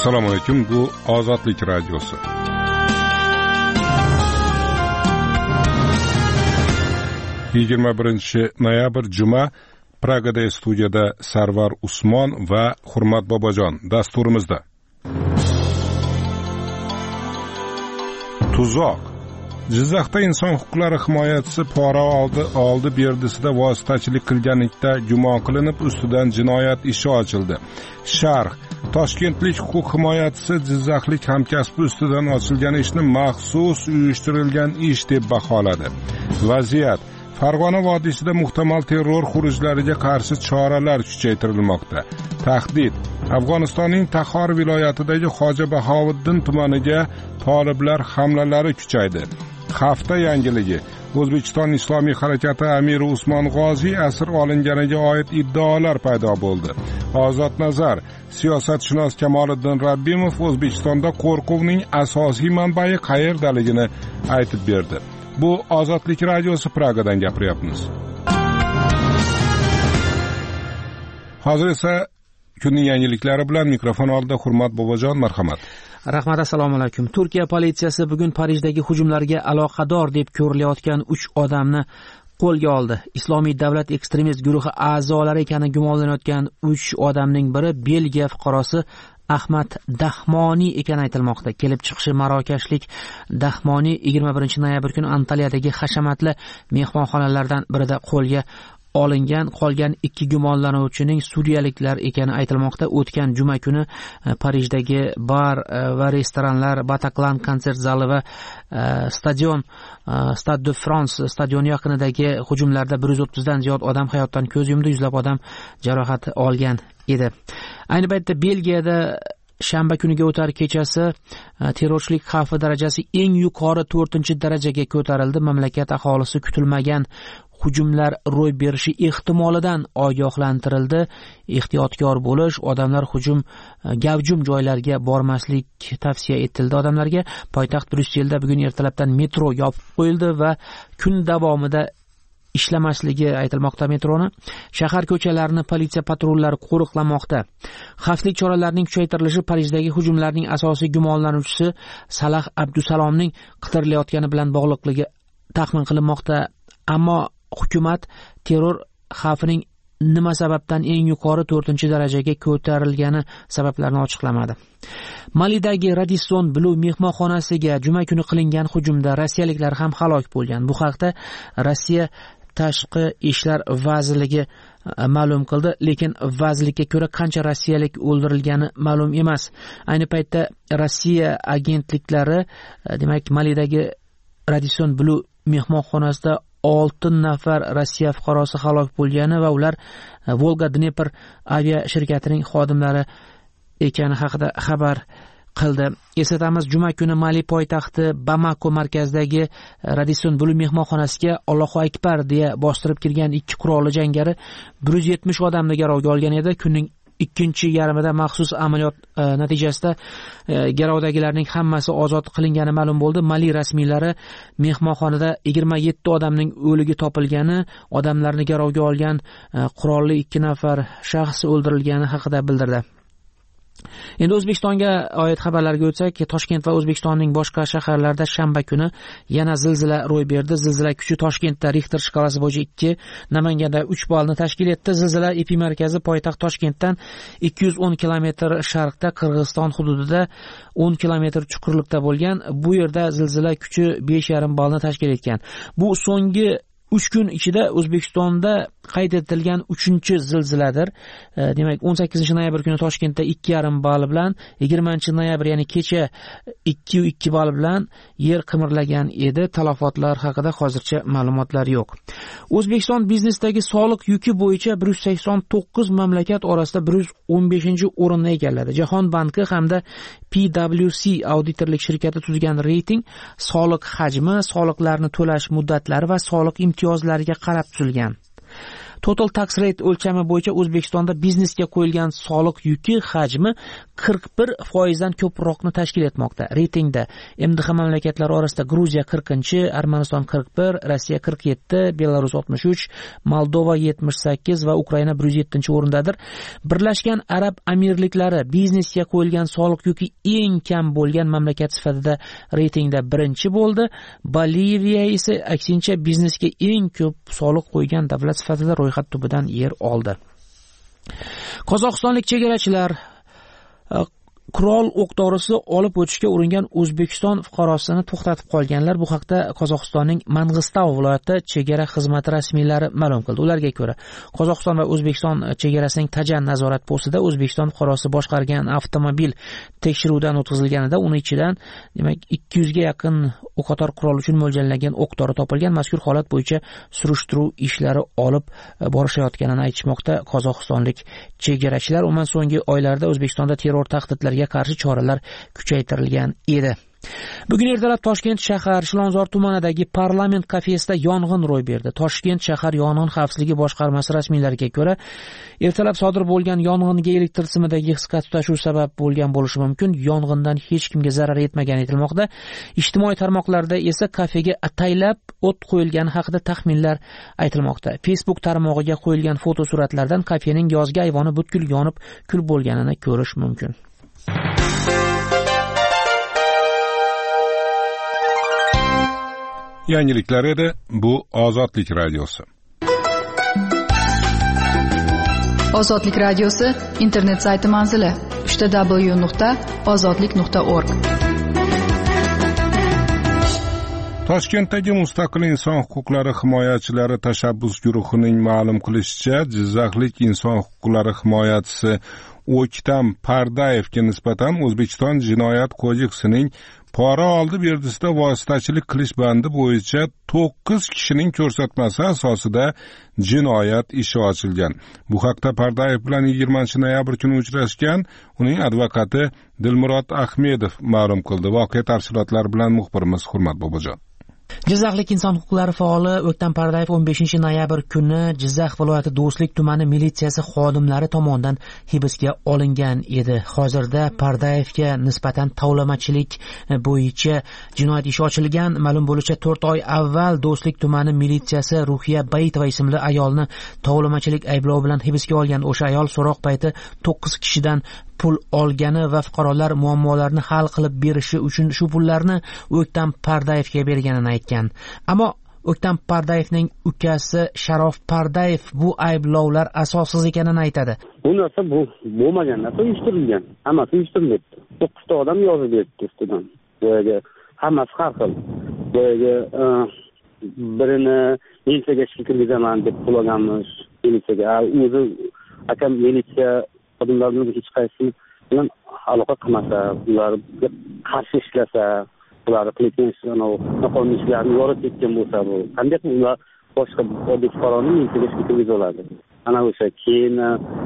Assalomu alaykum, bu Ozodlik radiosi. noyabr juma, Pragada studiyada Sarvar Usmon va Hurmat Bobojon dasturimizda. Tuzoq. Jizzaxda inson huquqlari himoyachisi pora oldi berdisida vositachilik qilganlikda gumon qilinib, ustidan jinoyat ishi ochildi. Sharh: Toshkentlik huquq himoyachisi jizzaxlik hamkasbi ustidan ochilgan ishni maxsus uyushtirilgan ish deb baholadi. Vaziyat: Farg'ona vodiysida muhtamal terror xurujlariga qarshi choralar kuchaytirilmoqda. Tahdid: Afg'onistonning Taxor viloyatidagi Xo'ja Bahovuddin tumaniga toliblar hamlalari kuchaydi. Hafta yangiligi: O'zbekiston Islomiy harakati amiri Usmon G'oziy asir olinganiga oid iddaolar paydo bo'ldi. Ozod nazar: Siyosatshunos Kamoliddin Rabbimov O'zbekistonda qo'rquvning asosiy manbai qayerdaligini aytib berdi. Bu Ozodlik radiosi, Pragadan gapiryapmiz. Hozir esa kunning yangiliklari bilan mikrofon oldida Hurmat Bobojon, marhamat. Rahmat, assalomu alaykum. Turkiya politsiyasi bugun Parijdagi hujumlarga aloqador deb ko'rilayotgan 3 odamni qo'lga oldi. Islomiy davlat ekstremist guruhi a'zolari ekani gumonlanayotgan 3 odamning biri Belgiya fuqarosi Ahmad Dahmoniy ekani aytilmoqda. Kelib chiqishi marokashlik Dahmoniy 21 noyabr kuni Antaliyadagi hashamatli mehmonxonalardan birida qo'lga olingan. Qolgan 2 gumonlanuvchining suriyaliklar ekani aytilmoqda. O'tgan juma kuni Parijdagi bar va restoranlar, Bataclan konsert zali va Stade de France stadioni yaqinidagi hujumlarda 130 dan ziyod odam hayotdan ko'z yumdi, yuzlab odam jarohat olgan edi. Ayni paytda Belgiyada shanba kuniga o'tar kechasi terrorchilik xavfi darajasi eng yuqori 4-darajaga ko'tarildi. Mamlakat aholisi kutilmagan hujumlar ro'y berishi ehtimolidan ogohlantirildi. Ehtiyotkor bo'lish, odamlar gavjum joylarga bormaslik tavsiya etildi odamlarga. Poytaxt Bryusselda bugun ertalabdan metro yopib qo'yildi va kun davomida ishlamasligi aytilmoqda metroni. Shahar ko'chalarini politsiya patrullari qo'riqlamoqda. Xavfsizlik choralarining kuchaytirilishi Parijdagi hujumlarning asosiy gumonlanuvchisi Salah Abdusalomning qidirilayotgani bilan bog'liqligi taxmin qilinmoqda. Ammo hukumat terror xavfining nima sababdan eng yuqori 4-darajaga ko'tarilgani sabablarini ochiqlamadi. Malidagi Radisson Blu mehmonxonasiga juma kuni qilingan hujumda rossiyaliklar ham halok bo'lgan. Bu haqda Rossiya Tashqi ishlar vazirligi ma'lum qildi, lekin vazirlikka ko'ra qancha rossiyalik o'ldirilgani ma'lum emas. Ayni paytda Rossiya agentliklari, demak, Malidagi Radisson Blu mehmonxonasida 6 nafar Rossiya fuqarosi halok bo'lgani va ular Volga Dnepr avia shirkatining xodimlari ekani haqida xabar qildi. Eslatamiz, juma kuni Mali poytaxti Bamako markazidagi Radisson Blu mehmonxonasiga Allohu akbar deya bostirib kirgan 2 qurolli jangari 170 odamni garovga olgan edi. Kunning ikkinchi yarmida maxsus amaliyot natijasida garovdagilarning hammasi ozod qilingani ma'lum bo'ldi. Mali rasmiylari mehmonxonada 27 odamning o'ligi topilgani, odamlarni garovga olgan qurolli 2 nafar shaxs o'ldirilgani haqida bildirdi. Endi O'zbekistonga oid xabarlarga o'tsak, Toshkent va O'zbekistonning boshqa shaharlarida shanba kuni yana zilzila ro'y berdi. Zilzila kuchi Toshkentda Richter shkalasi bo'yicha 2, Namanganda 3 ballni tashkil etdi. Zilzila epimarkazi poytaxt Toshkentdan 210 km sharqda, Qirg'iziston hududida 10 km chuqurlikda bo'lgan. Bu yerda zilzila kuchi 5,5 ballni tashkil etgan. Bu so'nggi 3 kun ichida O'zbekistonda qayd etilgan 3-zilziladir. Demak, 18-noyabr kuni Toshkentda 2,5 ball bilan, 20-noyabr ya'ni kecha 2,2 ball bilan yer qimirlagan edi. Talafotlar haqida hozircha ma'lumotlar yo'q. O'zbekiston biznesdagi soliq yuki bo'yicha 189 mamlakat orasida 115-o'rinni egalladi. Jahon banki hamda PwC auditorlik shirkati tuzgan reyting soliq hajmi, soliqlarni to'lash muddatlari va soliq imtiyozlariga qarab tuzilgan. Total tax rate o'lchami bo'yicha O'zbekistonda biznesga qo'yilgan soliq yuki hajmi 41% dan ko'proqni tashkil etmoqda. Reytingda MDH mamlakatlari orasida Gruziya 40-chi, Armaniston 41, Rossiya 47, Belarus 63, Moldova 78 va Ukraina 107-o'rindadir. Birlashgan Arab Amirliklari biznesga qo'yilgan soliq yuki eng kam bo'lgan mamlakat sifatida reytingda birinchi bo'ldi. Boliviya esa aksincha biznesga eng ko'p soliq qo'ygan davlat sifatida ro'yxat tubidan yer oldi. Qozog'istonlik chegarachilar qurol o'q-dorisi olib o'tishga uringan O'zbekiston fuqarosini to'xtatib qolganlar. Bu haqda Qozog'istonning Mang'istau viloyati chegara xizmati rasmiylari ma'lum qildi. Ularga ko'ra, Qozog'iston va O'zbekiston chegarasining Tajan nazorat postida O'zbekiston fuqarosi boshqargan avtomobil tekshiruvdan o'tkazilganida uni ichidan, demak, 200 ga yaqin o'qotar qurol uchun mo'ljallangan o'q-dori topilgan. Mazkur holat bo'yicha surishtiruv ishlari olib borishayotganini aytishmoqda Qozog'istonlik chegarachilar. Umuman so'nggi oylarda O'zbekistonda terror tahdidlariga qarshi choralar kuchaytirilgan edi. Bugun ertalab Toshkent shahar Chilonzor tumanidagi parlament kafesida yong'in ro'y berdi. Toshkent shahar yong'in xavfsizligi boshqarmasi rasmiylariga ko'ra, ertalab sodir bo'lgan yong'inga elektr simidagi qisqa tutashuv sabab bo'lgan bo'lishi mumkin. Yong'indan hech kimga zarar yetmagani aytilmoqda. Ijtimoiy tarmoqlarda esa kafega ataylab o't qo'yilgani haqida taxminlar aytilmoqda. Facebook tarmog'iga qo'yilgan fotosuratlardan kafening yozgi ayvoni butkul yonib, kul bo'lganini ko'rish mumkin. Yangiliklar edi, bu Ozodlik radiosi. Ozodlik radiosi internet sayti manzili www.ozodlik.org. Toshkentdagi Mustaqil inson huquqlari himoyachilari tashabbus guruhining ma'lum qilishicha, Jizzaxlik inson huquqlari himoyachisi O'ktam Pardayevga nisbatan O'zbekiston Jinoyat kodeksining pora oldi berdisida vositachilik qilish bandi bo'yicha 9 kishining ko'rsatmasi asosida jinoyat ishi ochilgan. Bu haqda Pardayev bilan 20-noyabr kuni uchrashgan uning advokati Dilmurod Ahmedov ma'lum qildi. Voqea tafsilotlari bilan muxbirimiz Hurmat Bobojon. Jizzaxlik inson huquqlari faoli O'ktam Pardayev 15-noyabr kuni Jizzax viloyati Do'stlik tumani militsiyasi xodimlari tomonidan hibsga olingan edi. Hozirda Pardayevga nisbatan tovlamachilik bo'yicha jinoyat ishi ochilgan. Ma'lum bo'lishicha 4 oy avval Do'stlik tumani militsiyasi Ruhiya Baytova ismli ayolni tovlamachilik ayblovi bilan hibsga olgan. O'sha ayol so'roq payti 9 kishidan pul olgani va fuqarolar muammolarini hal qilib berishi uchun shu pullarni O'ktam Pardayevga berganini aytgan. Ammo O'ktam Pardayevning ukasi Sharof Pardayev bu ayblovlar asossiz ekanini aytadi. Bu narsa bo'lmagan narsa uyushtirilgan. Hammasi uyushtirilibdi. 9 ta odam yozib beribdi ustidan. Boyaga hammasi har xil. Boyaga birini militsiyaga ishga kirgizaman deb pul olganmiz. Militsiyaga o'zi akam militsiya xodimlarning hech qaysi bilan aloqa qilmasa, ularga qarshi ishlasa, ular qilayotgan noqonuniy ishlarni yoritib ketgan bo'lsa, bu qanday ular boshqa oddiy fuqaroni militsiyaga ishga kirgiza oladi? Ana o'sha keyin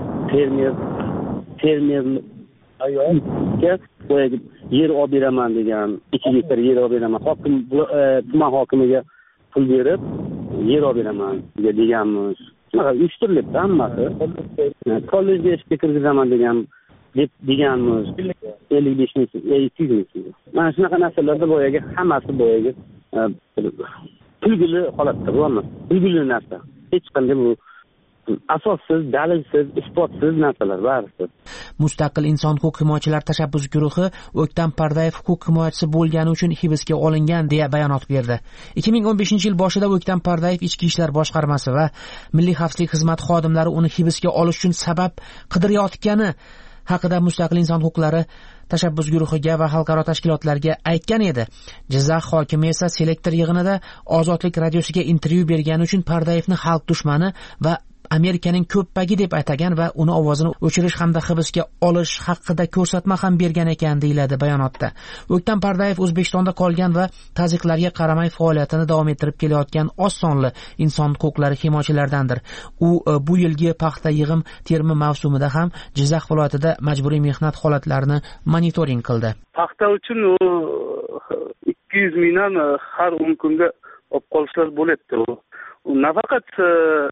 fermer ayolga boyaga yer olib beraman degan, 2 gektar yer olib beraman, hokim tuman hokimiga pul berib yer olib beraman deganmiz. Uyushtirilibdi hammasi. Kollejga ishga kirgizaman deganmiz. 55 ming, 200 ming. Mana shunaqa narsalarda boyaga hammasi boyaga kulgili holatda bu ham. Kulgili narsa. Hech qanday bu asossiz, dalilsiz, isbotsiz narsalar barisi. Mustaqil inson huquq himoyachilari tashabbus guruhi O'ktam Pardayev huquq himoyachisi bo'lgani uchun hibsga olingan deya bayonot berdi. 2015-yil boshida O'ktam Pardayev Ichki ishlar boshqarmasi va Milliy xavfsizlik xizmati xodimlari uni hibsga olish uchun sabab qidirayotgani haqida Mustaqil inson huquqlari tashabbus guruhiga va xalqaro tashkilotlarga aytgan edi. Jizzax hokimi esa selektor yig'inida Ozodlik radiosiga intervyu bergani uchun Pardayevni xalq dushmani va Amerikaning ko'ppagi deb atagan va uni ovozini o'chirish hamda hibsga olish haqida ko'rsatma ham bergan ekan deyiladi bayonotda. O'ktam Pardayev O'zbekistonda qolgan va tazyiqlarga qaramay faoliyatini davom ettirib kelayotgan oz sonli inson huquqlari himoyachilaridandir. U bu yilgi paxta yig'im terimi mavsumida ham Jizzax viloyatida majburiy mehnat holatlarini monitoring qildi. Paxta uchun 200 mingdan har 10 kunga olib qolishlar bo'lyapti. U nafaqat u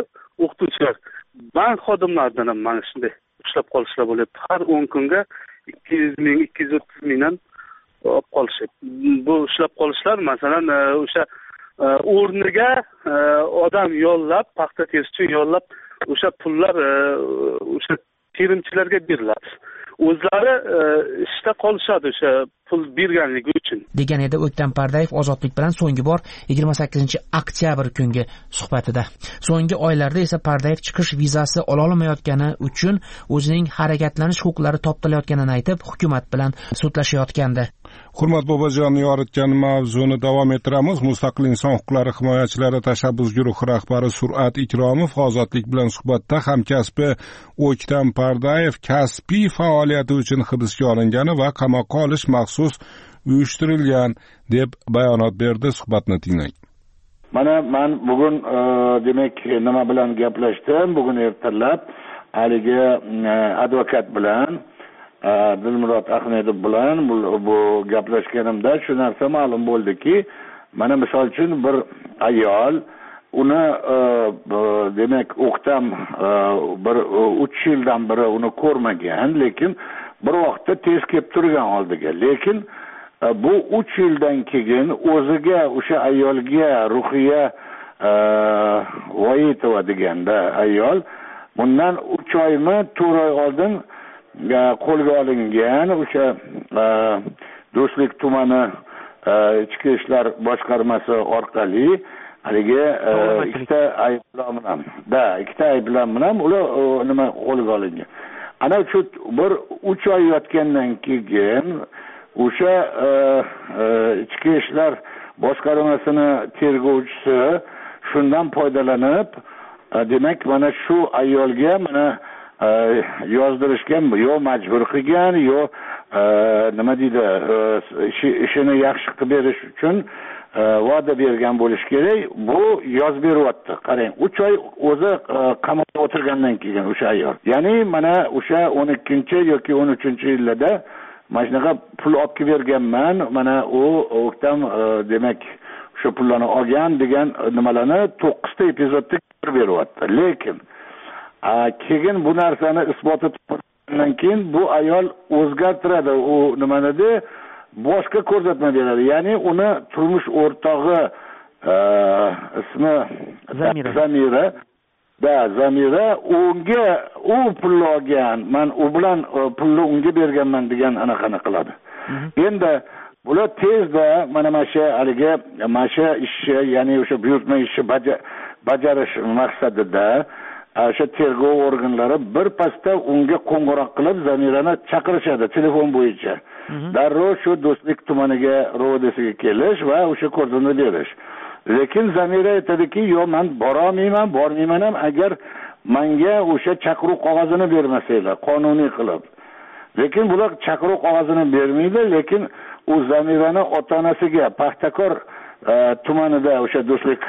o'qituvchilar, bank xodimlaridan ham mana shunday ushlab qolishlar bo'lyapti. Har 10 kunga 200 ming, 230 mingdan olib qolishyapti. Bu ushlab qolishlar masalan o'sha o'rniga odam yollab, paxta terish uchun yollab, o'sha pullar o'sha terimchilarga beriladi. O'zlari ishda qolishadi o'sha pul berganligi uchun. Degan edi O'ktam Pardayev Ozodlik bilan so'nggi bor 28-oktyabr kungi suhbatida. So'nggi oylarda esa Pardayev chiqish vizasi ola olmayotgani uchun o'zining harakatlanish huquqlari toptilayotganini aytib, hukumat bilan sudlashayotgandi. Hurmat Bobojon, yoritgan mavzuni davom ettiramiz. Mustaqil inson huquqlari himoyachilari tashabbus guruhi rahbari Sur'at Ikromov Ozodlik bilan suhbatda hamkasbi O'ktam Pardayev kasbiy faoliyati uchun hibsga olingani va qamoqqa olish maxsus uyushtirilgan deb bayonot berdi. Suhbatni tinglang. Mana men bugun demak nima bilan gaplashdim? Bugun ertalab haligi advokat bilan Dilmurod Ahmedov bilan bu gaplashganimda shu narsa ma'lum bo'ldiki, mana misol uchun bir ayol uni demak O'ktam bir 3 yildan beri uni ko'rmagan, lekin bir vaqtda tez kelib turgan oldiga. Lekin bu 3 yildan keyin o'ziga o'sha ayolga Ruhiya Voyitova deganda ayol bundan 3 oymi 4 oy oldin qo'lga olingan. O'sha Do'stlik tumani ichki ishlar boshqarmasi orqali haligi ikkita ayblan bilan ular nima qo'lga olingan. Ana shu bir 3 oy yotgandan keyin o'sha ichki ishlar boshqarmasini tergovchisi shundan foydalanib, demak mana shu ayolga mana yozdirishgan, yo majbur qilgan, yo nima deydi, ishini yaxshi qilib berish uchun va'da bergan bo'lish kerak. Bu yozib beryapti. Qarang, 3 oy o'zi qamoqda o'tirgandan keyin o'sha ayol. Ya'ni mana o'sha 12 yoki 13-yilda mana shunaqa pul olib kelib berganman. Mana u O'ktam demak shu pullarni olgan degan nimalarni 9 ta epizodda beryapti. Lekin keyin bu narsani isboti topilgandan keyin bu ayol o'zgartiradi. U nimanida boshqa ko'rsatma beradi. Ya'ni uni turmush o'rtog'i ismi Zamira unga u pul olgan, men u bilan pulni unga berganman degan anaqani qiladi. Endi bular tezda mana shu haligi ishni, ya'ni o'sha buyurtma ishni bajarish maqsadida o'sha tergov organlari bir pasda unga qo'ng'iroq qilib Zamirani chaqirishadi telefon bo'yicha. Darrov shu Do'stlik tumaniga ro'dasiga kelish va o'sha ko'rsatma berish. Lekin Zamira aytadiki, "Yo'q, men bormayman ham agar menga o'sha chaqiruv qog'ozini bermasanglar, qonuniy qilib." Lekin bular chaqiruv qog'ozini bermaydi, lekin u Zamirani ota-onasiga Paxtakor tumanida, o'sha Do'stlik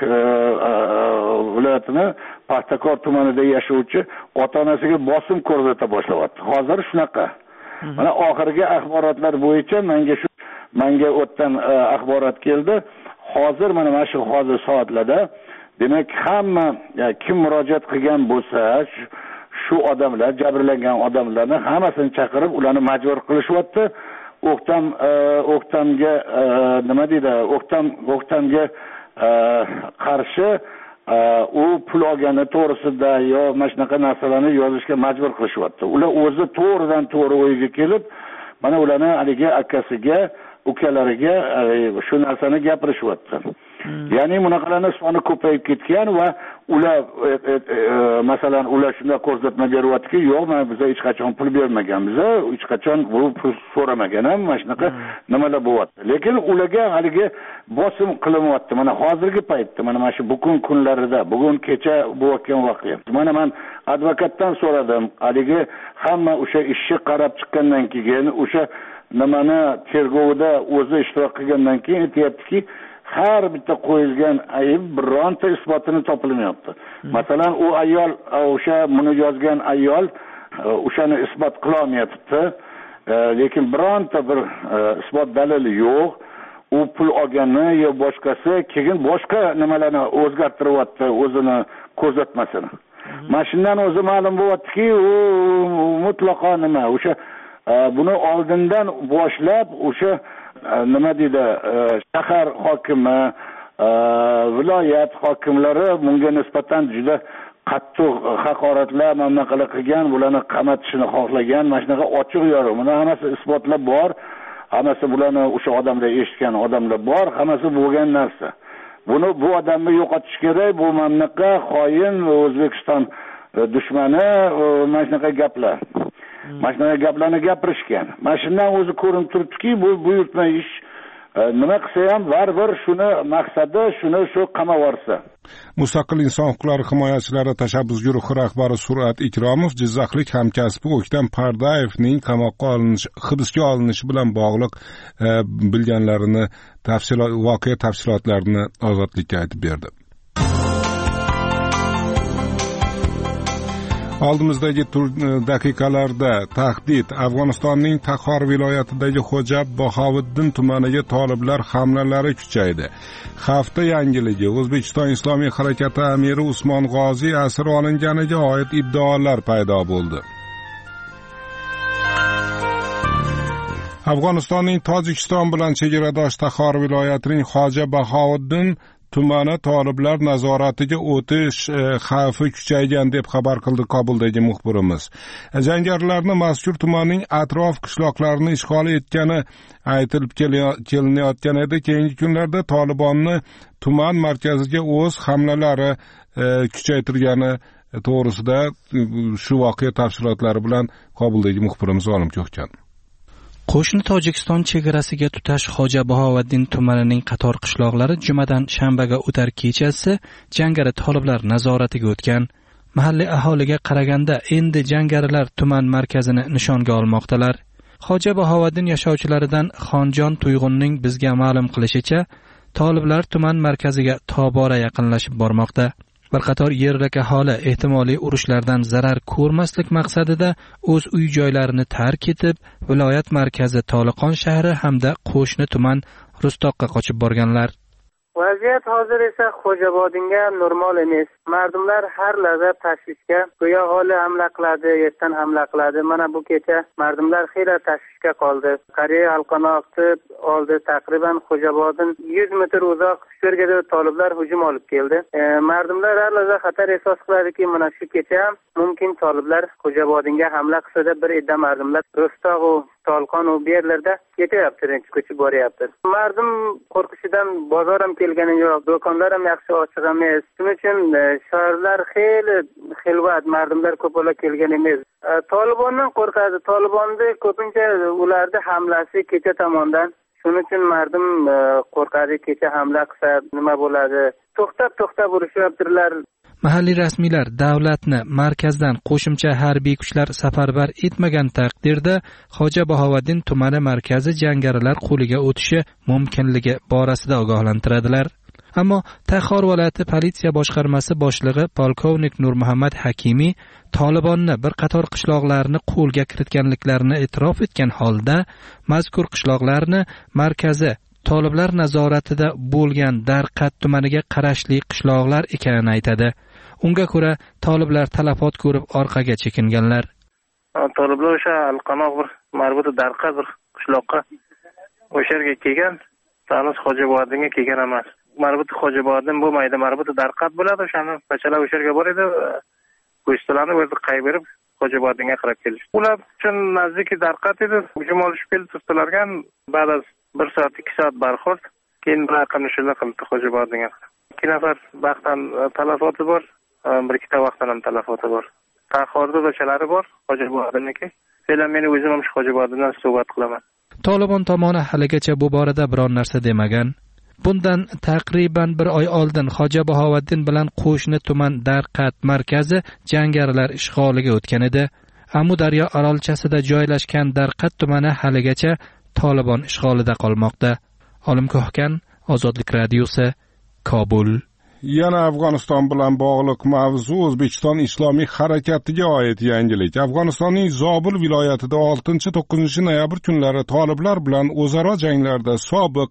viloyatini Paxtakor tumanida yashovchi ota-onasiga bosim ko'rsata boshladi. Hozir shunaqa. Mana oxirgi axborotlar bo'yicha menga o'tdan axborot keldi. Hozir mana shu hozir soatlarda demak hamma kim murojaat qilgan bo'lsa, shu odamlar, jabrlangan odamlarni hammasini chaqirib ularni majbur qilishyapti. O'ktamga nima deydi? O'ktamga qarshi u pul olgani to'g'risida yo mana shunaqa narsalarni yozishga majbur qilishyapti. Ular o'zi to'g'ridan to'g'ri o'yiga kelib, mana ularni haligi akasiga, ukalariga shu narsani gapirishyapti. Ya'ni bunaqalarning soni ko'payib ketgan va ular masalan ular shunda ko'rsatma beryaptiki, yo'q, men bizga hech qachon pul bermaganmiz, hech qachon bu pul so'ramagan ham, mana shunaqa nimalar bo'lyapti. Lekin ularga haligi bosim qilinyapti. Mana hozirgi paytda, mana shu bugun kunlarida, bugun kecha bo'layotgan voqea. Mana men advokatdan so'radim, haligi hamma o'sha ishni qarab chiqqandan keyin, o'sha nimani tergovda o'zi ishtirok qilgandan keyin aytayaptiki, har bitta qo'yilgan ayb bironta isbotini topilmayapti. Masalan, u ayol, o'sha buni yozgan ayol o'shani isbot qila olmayapti. Lekin bironta bir isbot dalili yo'q. U pul olgani yo boshqasi keyin boshqa nimalarni o'zgartiryapti o'zini ko'rsatmasini. Mana shundan o'zi ma'lum bo'lyaptiki, u mutlaqo nima, o'sha buni oldindan boshlab o'sha nima deydi, shahar hokimi, viloyat hokimlari bunga nisbatan juda qattiq haqoratlar, mamlaqalar qilgan, bularni qamatishni xohlagan, mana shunaqa ochiq yoriq. Buni hammasi isbotlab bor. Hammasi bularni o'sha odamlar eshitgan odamlar bor, hammasi bo'lgan narsa. Bu odamni yo'qotish kerak, bu mamlakat xoin, O'zbekiston dushmani, mana shunaqa gaplar. Mana shunaqa gaplarni gapirishgan. Mana shundan o'zi ko'rinib turibdiki, bu buyurtma ish nima qilsa ham baribir shuni maqsadi shu qamab yuborsa. Mustaqil inson huquqlari himoyachilari tashabbus guruhi rahbari Surat Ikromov jizzaxlik hamkasbi O'ktam Pardayevning qamoqqa hibsga olinishi bilan bog'liq bilganlarini, voqea tafsilotlarini Ozodlikka aytib berdi. Oldimizdagi daqiqalarda tahdid. Afg'onistonning Taxor viloyatidagi Xo'jab Bahoviddin tumaniga toliblar hamlalari kuchaydi. Hafta yangiligi. O'zbekiston Islomiy harakati amiri Usmon G'oziy asir olinganiga oid iddaolar paydo bo'ldi. Afg'onistonning Tojikiston bilan chegaradosh Taxor viloyatining Xo'jab Bahoviddin tumani toliblar nazoratiga o'tish xavfi kuchaygan deb xabar qildi Kobuldagi muxbirimiz. Jangarilarni mazkur tumanning atrof qishloqlarini ishg'ol etgani aytilib kelinayotgan edi. Keyingi kunlarda Tolibonni tuman markaziga o'z hamlalari kuchaytirgani to'g'risida shu voqea tafsilotlari bilan Kobuldagi muxbirimiz Olim Ko'kkan. Qo'shni Tojikiston chegarasiga tutash Xo'ja Bahoviddin tumanining qator qishloqlari jumadan shanbaga o'tar kechasi jangari toliblar nazoratiga o'tgan. Mahalliy aholiga qaraganda endi jangarilar tuman markazini nishonga olmoqdalar. Xo'ja Bahoviddin yashovchilaridan Xonjon Tuyg'unning bizga ma'lum qilishicha, toliblar tuman markaziga tobora yaqinlashib bormoqda. Bir qator yerlik aholi ehtimoliy urushlardan zarar ko'rmaslik maqsadida o'z uy-joylarini tark etib, viloyat markazi Toliqon shahri hamda qo'shni tuman Rustoqqa qochib borganlar. Vaziyat hozir esa Xo'jabodinga normal emas. Mardumlar har lahza tashvishga, go'yo holi hamla qiladi, yerdan hamla qiladi. Mana bu kecha mardumlar xeyla tashvishga qoldi. Koreya halqanoqni oldi, taqriban Xo'jabodin 100 metr uzoq shergada toliblar hujum olib keldi. Mardumlar har lahza xatar ehsos qiladiki, mana shu kecha mumkin toliblar Xo'jabodinga hamla qilsa-da bir edda mardumlar Ro'stoq va Tolqon va bu yerlarda ketyapti, ko'chib boryapti. Mardum qo'rqishidan bozor ham kelgani yo'q, do'konlar ham yaxshi ochiq emas. Shuning uchun shaharlar xilvat, mardumlar ko'pala kelgan emas. Tolibondan qo'rqadi. Tolibonni ko'pincha ularning hamlasi kecha tomondan. Shuning uchun mardum qo'rqadi, kecha hamla qilsa nima bo'ladi? To'xtab urishyaptilar. Mahalliy rasmiylar davlatni markazdan qo'shimcha harbiy kuchlar safarbar etmagan taqdirda Xo'ja Bahoviddin tumani markazi jangarilar qo'liga o'tishi mumkinligi borasida ogohlantiradilar. Ammo Taxor viloyati politsiya boshqarmasi boshlig'i polkovnik Nurmuhammad Hakimiy Tolibonni bir qator qishloqlarni qo'lga kiritganliklarini e'tirof etgan holda mazkur qishloqlarni markazi toliblar nazoratida bo'lgan Darqat tumaniga qarashli qishloqlar ekanini aytadi. Unga ko'ra toliblar talafot ko'rib orqaga chekinganlar. Toliblar o'sha Alqanoq bir marbuti Darqat bir qishloqqa o'sha yerga kelgan, Tanus Xo'jabodinga kelgan emas. Marbuti Xo'jabodin bo'lmaydi, marbuti Darqat bo'ladi, o'shani bachalar o'sha yerga boradi, go'shtlarni o'zi qayberib Xo'jabodinga qarab keldi. Ular uchun nazdiki Darqat edi, hujum olishib keldi turibdilarga, ba'da 1 soat 2 soat barxo'rd, keyin bir raqamni shunday qildi Xo'jabodinga. 2 nafar baxtdan talafoti bor, bir ikkita vaqtdan ham talafoti bor. Taxorda bachalari bor, Xo'jabodinniki. Selam, meni o'zim ham Xo'jabodindan suhbat qilaman. Tolibon tomoni haligacha bu borada biror narsa demagan. Bundan taqriban 1 oy oldin Xo'ja Bahoviddin bilan qo'shni tuman Darqat markazi jangarilar ishg'oliga o'tgan edi. Amudaryo orolchasida joylashgan Darqat tumani haligacha Tolibon ishg'olida qolmoqda. Olim Ko'hkan, Ozodlik radiosi, Kobul. Yana Afg'oniston bilan bog'liq mavzu O'zbekiston Islomiy harakatiga oid yangilik. Afg'onistonning Zobul viloyatida 6-9 noyabr kunlari toliblar bilan o'zaro janglarda sobiq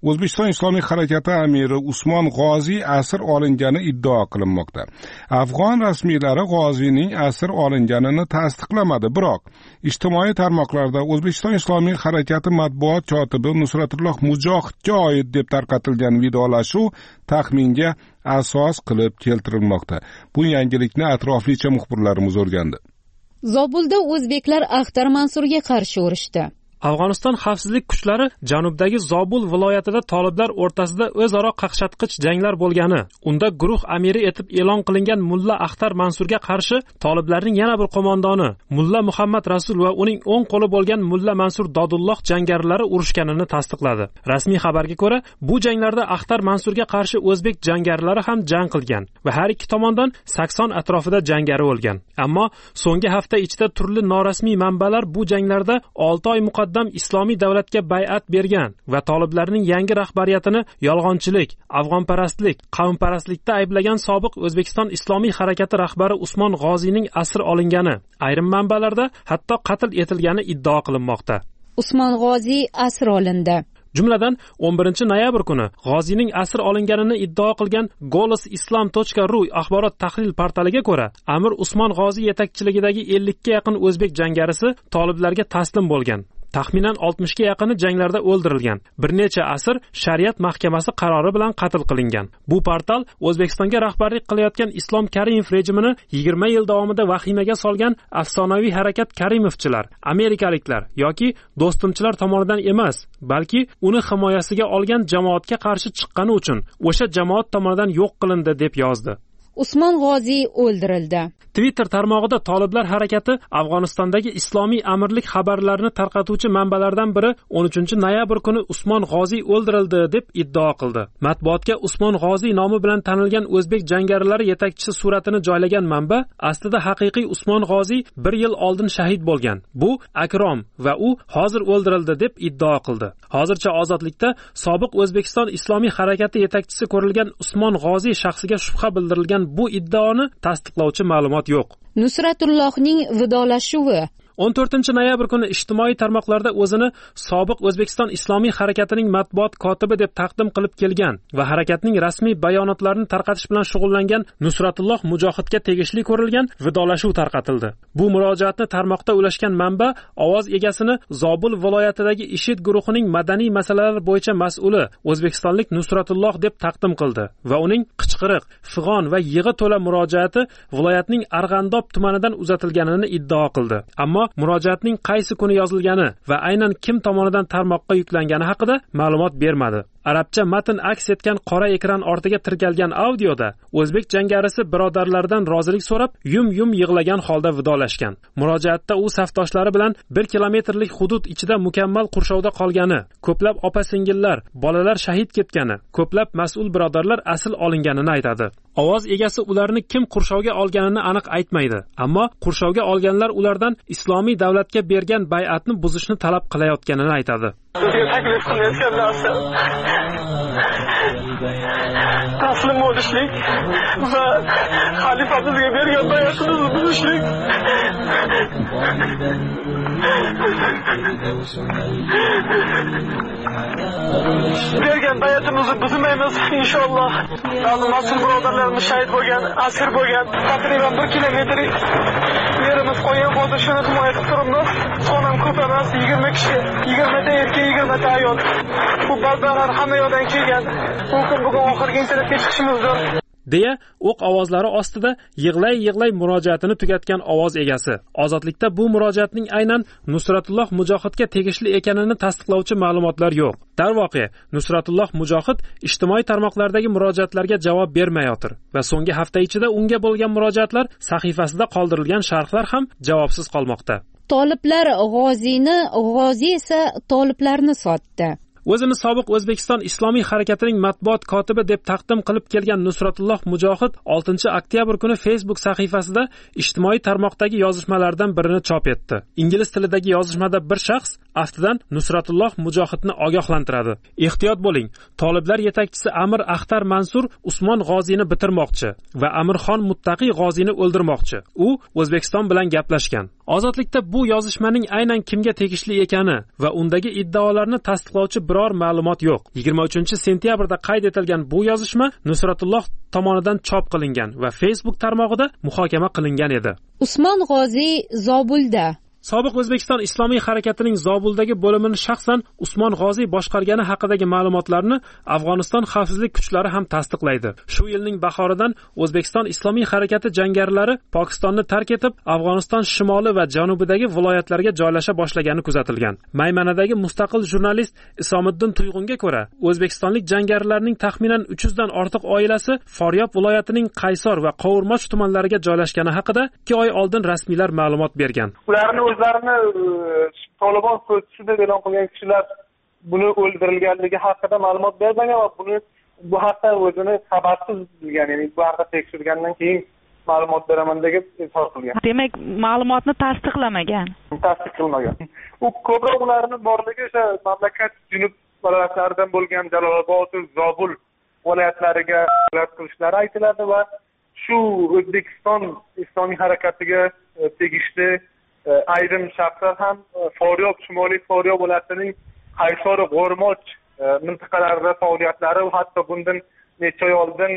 O'zbekiston Islomiy harakati amiri Usmon G'oziy asir olingani iddao qilinmoqda. Afg'on rasmiylari G'oziyning asir olinganini tasdiqlamadi, biroq ijtimoiy tarmoqlarda O'zbekiston Islomiy harakati matbuot kotibi Nusratulloh Mujohidga oid deb tarqatilgan vidolashuv taxminga asos qilib keltirilmoqda. Bu yangilikni atroflicha muxbirlarimiz o'rgandi. Zobulda o'zbeklar Axtar Mansurga qarshi urushdi. Afg'oniston xavfsizlik kuchlari janubdagi Zobul viloyatida toliblar o'rtasida o'zaro qaqshatqich janglar bo'lgani, unda guruh amiri etib e'lon qilingan Mulla Axtar Mansurga qarshi toliblarning yana bir qo'mondoni Mulla Muhammad Rasul va uning o'ng qo'li bo'lgan Mulla Mansur Dodulloh jangarilari urushganini tasdiqladi. Rasmiy xabarga ko'ra, bu janglarda Axtar Mansurga qarshi o'zbek jangarilari ham jang qilgan va har ikki tomondan 80 atrofida jangari o'lgan. Ammo so'nggi hafta ichida turli norasmiy manbalar bu janglarda 6 oy muqaddam islomiy davlatga bay'at bergan va toliblarning yangi rahbariyatini yolg'onchilik, afg'onparastlik, qavmparastlikda ayblagan sobiq O'zbekiston Islomiy harakati rahbari Usmon G'oziyning asir olingani, ayrim manbalarda hatto qatl etilgani iddao qilinmoqda. Usmon G'oziy asir olindi. Jumladan 11 noyabr kuni G'oziyning asir olinganini iddao qilgan golosislam.ru axborot tahlil portaliga ko'ra, Amir Usmon G'oziy yetakchiligidagi 50 ga yaqin o'zbek jangarisi toliblarga taslim bo'lgan. Taxminan 60 ga yaqini janglarda o'ldirilgan. Bir necha asir shariat mahkamasi qarori bilan qatl qilingan. Bu portal O'zbekistonga rahbarlik qilayotgan Islom Karimov rejimini 20 yil davomida vahimaga solgan afsonaviy harakat Karimovchilar, amerikaliklar yoki do'stimchilar tomonidan emas, balki uni himoyasiga olgan jamoatga qarshi chiqqani uchun o'sha jamoat tomonidan yo'q qilindi deb yozdi. Usmon G'oziy o'ldirildi. Twitter tarmog'ida toliblar harakati Afg'onistondagi islomiy amirlik xabarlarini tarqatuvchi manbalardan biri 13 noyabr kuni Usmon G'oziy o'ldirildi deb iddao qildi. Matbuotga Usmon G'oziy nomi bilan tanilgan o'zbek jangarilari yetakchisi suratini joylagan manba aslida haqiqiy Usmon G'oziy 1 yil oldin shahid bo'lgan. Bu Akrom va u hozir o'ldirildi deb iddao qildi. Hozircha ozodlikda sobiq O'zbekiston Islomiy harakati yetakchisi ko'rilgan Usmon G'oziy shaxsiga shubha bildirilgan bu iddaoni tasdiqlovchi ma'lumot yo'q. Nusratullohning vidolashuvi 14 noyabr kuni ijtimoiy tarmoqlarda o'zini sobiq O'zbekiston Islomiy harakatining matbuot kotibi deb taqdim qilib kelgan va harakatning rasmiy bayonotlarini tarqatish bilan shug'ullangan Nusratulloh Mujohidga tegishli ko'rilgan vidolashuv tarqatildi. Bu murojaatni tarmoqda ulashgan manba ovoz egasini Zobul viloyatidagi IShID guruhining madaniy masalalar bo'yicha mas'uli O'zbekistonlik Nusratulloh deb taqdim qildi va uning qichqiriq, fig'on va yig'i to'la murojaati viloyatning Arg'andob tumanidan uzatilganini iddao qildi. Ammo murojaatning qaysi kuni yozilgani va aynan kim tomonidan tarmoqqa yuklangani haqida ma'lumot bermadi. Arabcha matn aks etgan qora ekran ortiga tirkalgan audioda o'zbek jangarisi birodarlaridan rozilik so'rab, yum-yum yig'lagan holda vidolashgan. Murojaatda u safdoshlari bilan 1 kilometrlik hudud ichida mukammal qurshovda qolgani, ko'plab opa-singillar, bolalar shahid ketgani, ko'plab mas'ul birodarlar asl olinganini aytadi. Ovoz egasi ularni kim qurshovga olganini aniq aytmaydi, ammo qurshovga olganlar ulardan islomiy davlatga bergan bay'atni buzishni talab qilayotganini aytadi. Bizga taklif qilayotgan narsa taslim bo'lishlik va xalifamizga bergan bay'atimizni buzishlik. Bergan bay'atimizni buzmaymiz inshaalloh. Mas'ul birodarlarimiz shahid bo'lgan, asir bo'lgan, taqriban 1 kilometr yerimiz qo'ygan, hozir shuni himoya qilib turibmiz. Sonam ko'p emas, 20 kishi, 20 ta erkak, 20 ta ayol. Bu ba'zilar hamma yoqdan kelgan. Bugun oxirgi internetga chiqishimizdir. deya o'q ovozlari ostida yig'lay murojaatini tugatgan ovoz egasi. Ozodlikda bu murojaatning aynan Nusratulloh Mujohidga tegishli ekanini tasdiqlovchi ma'lumotlar yo'q. Darvoqe, Nusratulloh Mujohid ijtimoiy tarmoqlardagi murojaatlarga javob bermayotir va so'nggi hafta ichida unga bo'lgan murojaatlar sahifasida qoldirilgan sharhlar ham javobsiz qolmoqda. Toliblar G'oziyni, G'oziy esa toliblarni sotdi. O'zini sobiq O'zbekiston Islomiy harakatining matbuot kotibi deb taqdim qilib kelgan Nusratulloh Mujohid 6 oktyabr kuni Facebook sahifasida ijtimoiy tarmoqdagi yozishmalardan birini chop etdi. Ingliz tilidagi yozishmada bir shaxs aftidan Nusratulloh Mujohidni ogohlantiradi. Ehtiyot bo'ling, toliblar yetakchisi Amir Axtar Mansur Usmon G'oziyni bitirmoqchi va Amirxon Muttaqiy G'oziyni o'ldirmoqchi. U O'zbekiston bilan gaplashgan. Ozodlikda bu yozishmaning aynan kimga tegishli ekani va undagi iddaolarni tasdiqlovchi biror ma'lumot yo'q. 23-sentyabrda qayd etilgan bu yozishma Nusratulloh tomonidan chop qilingan va Facebook tarmog'ida muhokama qilingan edi. Usmon G'oziy Zobulda. Sobiq O'zbekiston Islomiy harakatining Zobuldagi bo'limini shaxsan Usmon G'oziy boshqargani haqidagi ma'lumotlarni Afg'oniston xavfsizlik kuchlari ham tasdiqlaydi. Shu yilning bahoridan O'zbekiston Islomiy harakati jangarilari Pokistonni tark etib, Afg'oniston shimoli va janubidagi viloyatlarga joylasha boshlagani kuzatilgan. Maymanadagi mustaqil jurnalist Isomiddin Tuyg'unga ko'ra, o'zbekistonlik jangarilarning taxminan 300 dan ortiq oilasi Foryob viloyatining Qaysor va Qovurmoch tumanlariga joylashgani haqida 2 oy oldin rasmiylar ma'lumot bergan. O'zlarini Tolibon so'zchisi deb e'lon qilgan kishilar buni o'ldirilganligi haqida ma'lumot bermagan va bu haqda o'zini xabarsiz bilgan, ya'ni bu haqda tekshirgandan keyin ma'lumot beraman deb izhor qilgan. Demak, ma'lumotni tasdiqlamagan. Tasdiqlamagan. U ko'proq ularning borligi o'sha mamlakat junub viloyatlaridan bo'lgan Jalolobod, Zobul viloyatlariga qilishlari aytiladi va shu O'zbekiston Islomiy harakatiga tegishli ayrim shaxslar ham Foryob, Shimoliy Foryob viloyatining Qaysor, Qo'rmoch mintaqalarida faoliyatlari, hatto bundan necha oy oldin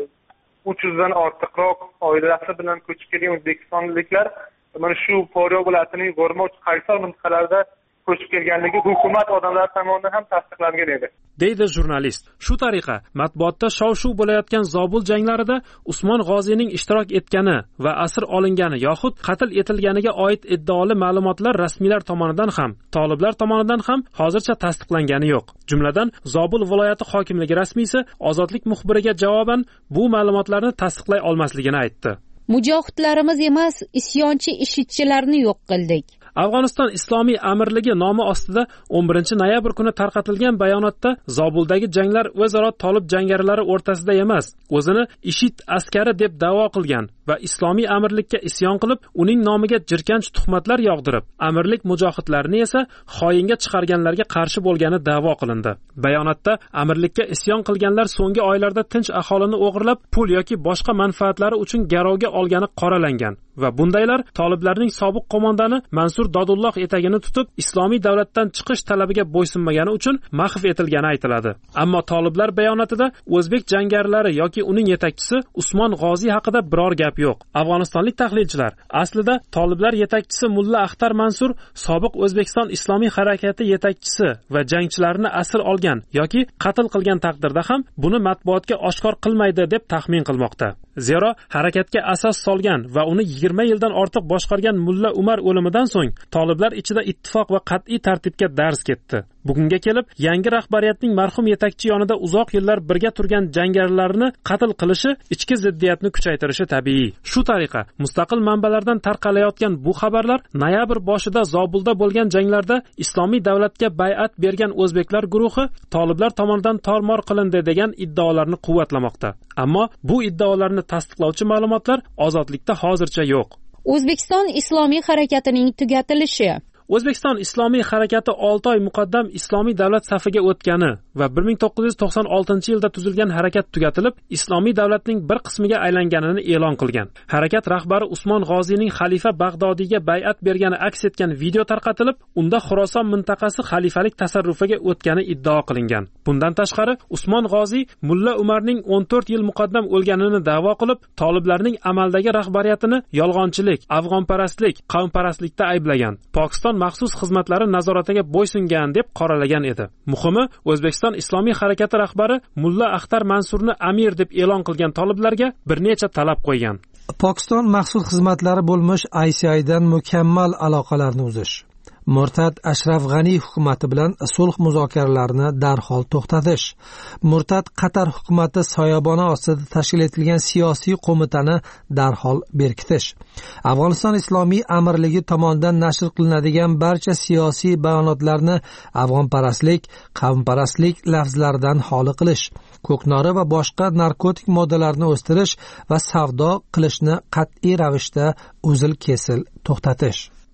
300 dan ortiqroq oilasi bilan ko'chib kelgan o'zbekistonliklar mana shu Foryob viloyatining Qo'rmoch, Qaysor mintaqalarida ko'chib kelganligi hukumat odamlar tomonidan ham tasdiqlangan edi, deydi jurnalist. Shu tariqa matbuotda shov-shuv bo'layotgan Zobul janglarida Usmon G'oziyning ishtirok etgani va asir olingani yoxud qatl etilganiga oid iddaoli ma'lumotlar rasmiylar tomonidan ham, toliblar tomonidan ham hozircha tasdiqlangani yo'q. Jumladan, Zobul viloyati hokimligi rasmiysi Ozodlik muxbiriga javoban bu ma'lumotlarni tasdiqlay olmasligini aytdi. Mujohidlarimiz emas, isyonchi IShIDchilarni yo'q qildik. Afg'oniston Islomiy amirligi nomi ostida 11-noyabr kuni tarqatilgan bayonotda Zobuldagi janglar o'zaro tolib jangarilari o'rtasida emas, o'zini IShID askari deb da'vo qilgan va islomiy amirlikka isyon qilib, uning nomiga jirkanch tuhmatlar yog'dirib, amirlik mujohidlarini esa xoinga chiqarganlarga qarshi bo'lgani da'vo qilindi. Bayonotda amirlikka isyon qilganlar so'nggi oylarda tinch aholini o'g'irlab, pul yoki boshqa manfaatlari uchun garovga olgani qoralangan va bundaylar toliblarning sobiq qo'mondoni Mansur Dodulloh etagini tutib, islomiy davlatdan chiqish talabiga bo'ysunmagani uchun mahv etilgani aytiladi. Ammo toliblar bayonotida o'zbek jangarilari yoki uning yetakchisi Usmon G'oziy haqida biror gap yo'q. Afg'onistonlik tahlilchilar aslida toliblar yetakchisi Mulla Axtar Mansur sobiq O'zbekiston Islomiy harakati yetakchisi va jangchilarini asir olgan yoki qatl qilgan taqdirda ham buni matbuotga oshkor qilmaydi deb taxmin qilmoqda. Zero harakatga asos solgan va uni 20 yildan ortiq boshqargan Mulla Umar o'limidan so'ng toliblar ichida ittifoq va qat'iy tartibga dars ketdi. Bugunga kelib yangi rahbariyatning marhum yetakchi yonida uzoq yillar birga turgan jangarilarni qatl qilishi ichki ziddiyatni kuchaytirishi tabiiy. Shu tariqa mustaqil manbalardan tarqalayotgan bu xabarlar noyabr boshida Zobulda bo'lgan janglarda Islomiy davlatga bay'at bergan o'zbeklar guruhi toliblar tomonidan tormor qilindi degan iddaolarni quvvatlamoqda. Ammo bu iddaolarni tasdiqlovchi ma'lumotlar ozodlikda hozircha yo'q. O'zbekiston Islomiy harakatining tugatilishi. O'zbekiston Islomiy harakati 6 oy muqaddam Islomiy davlat safiga o'tgani va 1996-yilda tuzilgan harakat tugatilib, Islomiy davlatning bir qismiga aylanganini e'lon qilgan. Harakat rahbari Usmon G'oziyning xalifa Bag'dodiyga bay'at bergani aks etgan video tarqatilib, unda Xuroson mintaqasi xalifalik tasarrufiga o'tgani iddao qilingan. Bundan tashqari, Usmon G'oziy Mulla Umarning 14 yil muqaddam o'lganini da'vo qilib, toliblarning amaldagi rahbariyatini yolg'onchilik, afg'onparastlik, qavmparastlikda ayblagan. Pokiston maxsus xizmatlari nazoratiga bo'ysungan deb qoralagan edi. Muhimi, O'zbekiston Islomiy harakati rahbari Mulla Axtar Mansurni amir deb e'lon qilgan toliblarga bir necha talab qo'ygan. Pokiston maxsus xizmatlari bo'lmish ICIdan mukammal aloqalarni uzish. Murtad Ashraf G'ani hukumati bilan sulh muzokaralarini darhol to'xtatish. Murtad Qatar hukumati soyaboni ostida tashkil etilgan siyosiy qo'mitani darhol berkitish. Afg'oniston Islomiy amirligi tomonidan nashr qilinadigan barcha siyosiy bayonotlarni afg'onparastlik, qavmparastlik lafzlaridan xoli qilish. Ko'knori va boshqa narkotik moddalarni o'stirish va savdo qilishni qat'iy ravishda uzil-kesil to'xtatish.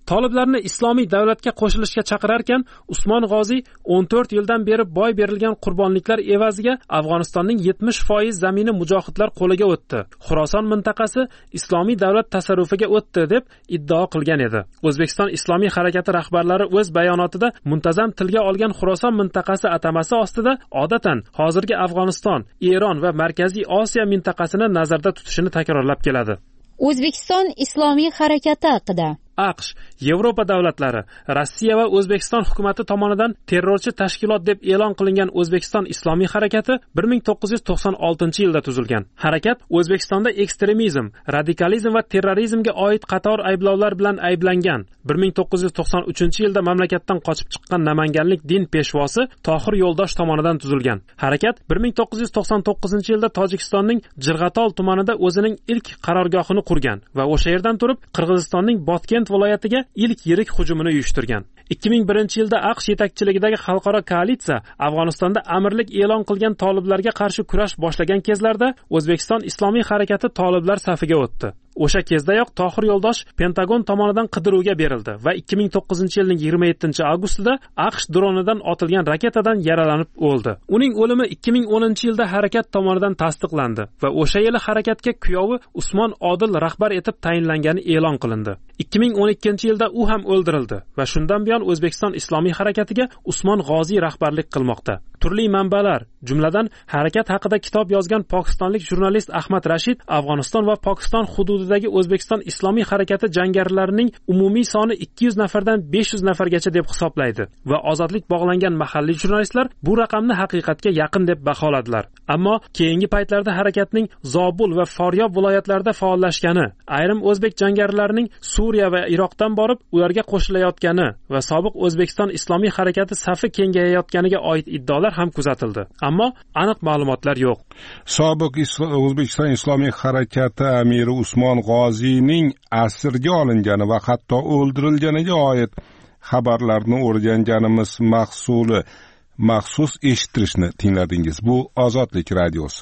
toliblarni islomiy davlatga qo'shilishga chaqirar ekan, Usmon G'oziy 14 yildan beri boy berilgan qurbonliklar evaziga Afg'onistonning 70% zamini mujohidlar qo'liga o'tdi. Xuroson mintaqasi islomiy davlat tasarrufiga o'tdi deb iddao qilgan edi. O'zbekiston Islomiy harakati rahbarlari o'z bayonotida muntazam tilga olgan Xuroson mintaqasi atamasi ostida odatan hozirgi Afg'oniston, Eron va Markaziy Osiyo mintaqasini nazarda tutishini takrorlab keladi. O'zbekiston Islomiy harakati haqida AQSh, Yevropa davlatlari, Rossiya va O'zbekiston hukumati tomonidan terrorchi tashkilot deb e'lon qilingan O'zbekiston Islomiy harakati 1996-yilda tuzilgan. Harakat O'zbekistonda ekstremizm, radikalizm va terrorizmga oid qator ayblovlar bilan ayblangan. 1993-yilda mamlakatdan qochib chiqqan namanganlik din peshvosi Tohir Yo'ldosh tomonidan tuzilgan. Harakat 1999-yilda Tojikistonning Jirg'atol tumanida o'zining ilk qarorgohini qurgan va o'sha yerdan turib Qirg'izistonning Botken viloyatiga ilk yirik hujumini uyushtirgan. 2001-yilda AQSh yetakchiligidagi xalqaro koalitsiya Afg'onistonda amirlik e'lon qilgan toliblarga qarshi kurash boshlagan kezlarda O'zbekiston Islomiy harakati toliblar safiga o'tdi. O'sha kezdayoq Tohir Yo'ldosh Pentagon tomonidan qidiruvga berildi va 2009-yilning 27-avgustida AQSh dronidan otilgan raketadan yaralanib o'ldi. Uning o'limi 2010-yilda harakat tomonidan tasdiqlandi va o'sha yili harakatga kuyovi Usmon Odil rahbar etib tayinlangani e'lon qilindi. 2012-yilda u ham o'ldirildi va shundan buyon O'zbekiston Islomiy harakatiga Usmon G'oziy rahbarlik qilmoqda. Turli manbalar, jumladan harakat haqida kitob yozgan pokistonlik jurnalist Ahmad Rashid Afg'oniston va Pokiston hududidagi O'zbekiston Islomiy harakati jangarilarining umumiy soni 200 nafardan 500 nafargacha deb hisoblaydi va ozodlik bog'langan mahalliy jurnalistlar bu raqamni haqiqatga yaqin deb baholadilar. Ammo keyingi paytlarda harakatning Zobul va Foryob viloyatlarida faollashgani, ayrim o'zbek jangarilarining Suriya va Iroqdan borib ularga qo'shilayotgani va sobiq O'zbekiston Islomiy harakati safi kengayayotganiga oid iddaolar ham kuzatildi. Ammo aniq ma'lumotlar yo'q. Sobiq O'zbekiston Islomiy harakati amiri Usmon G'oziyning asirga olingani va hatto o'ldirilganiga oid xabarlarni o'rganganimiz maxsus eshittirishni tingladingiz. Bu Ozodlik radiosi.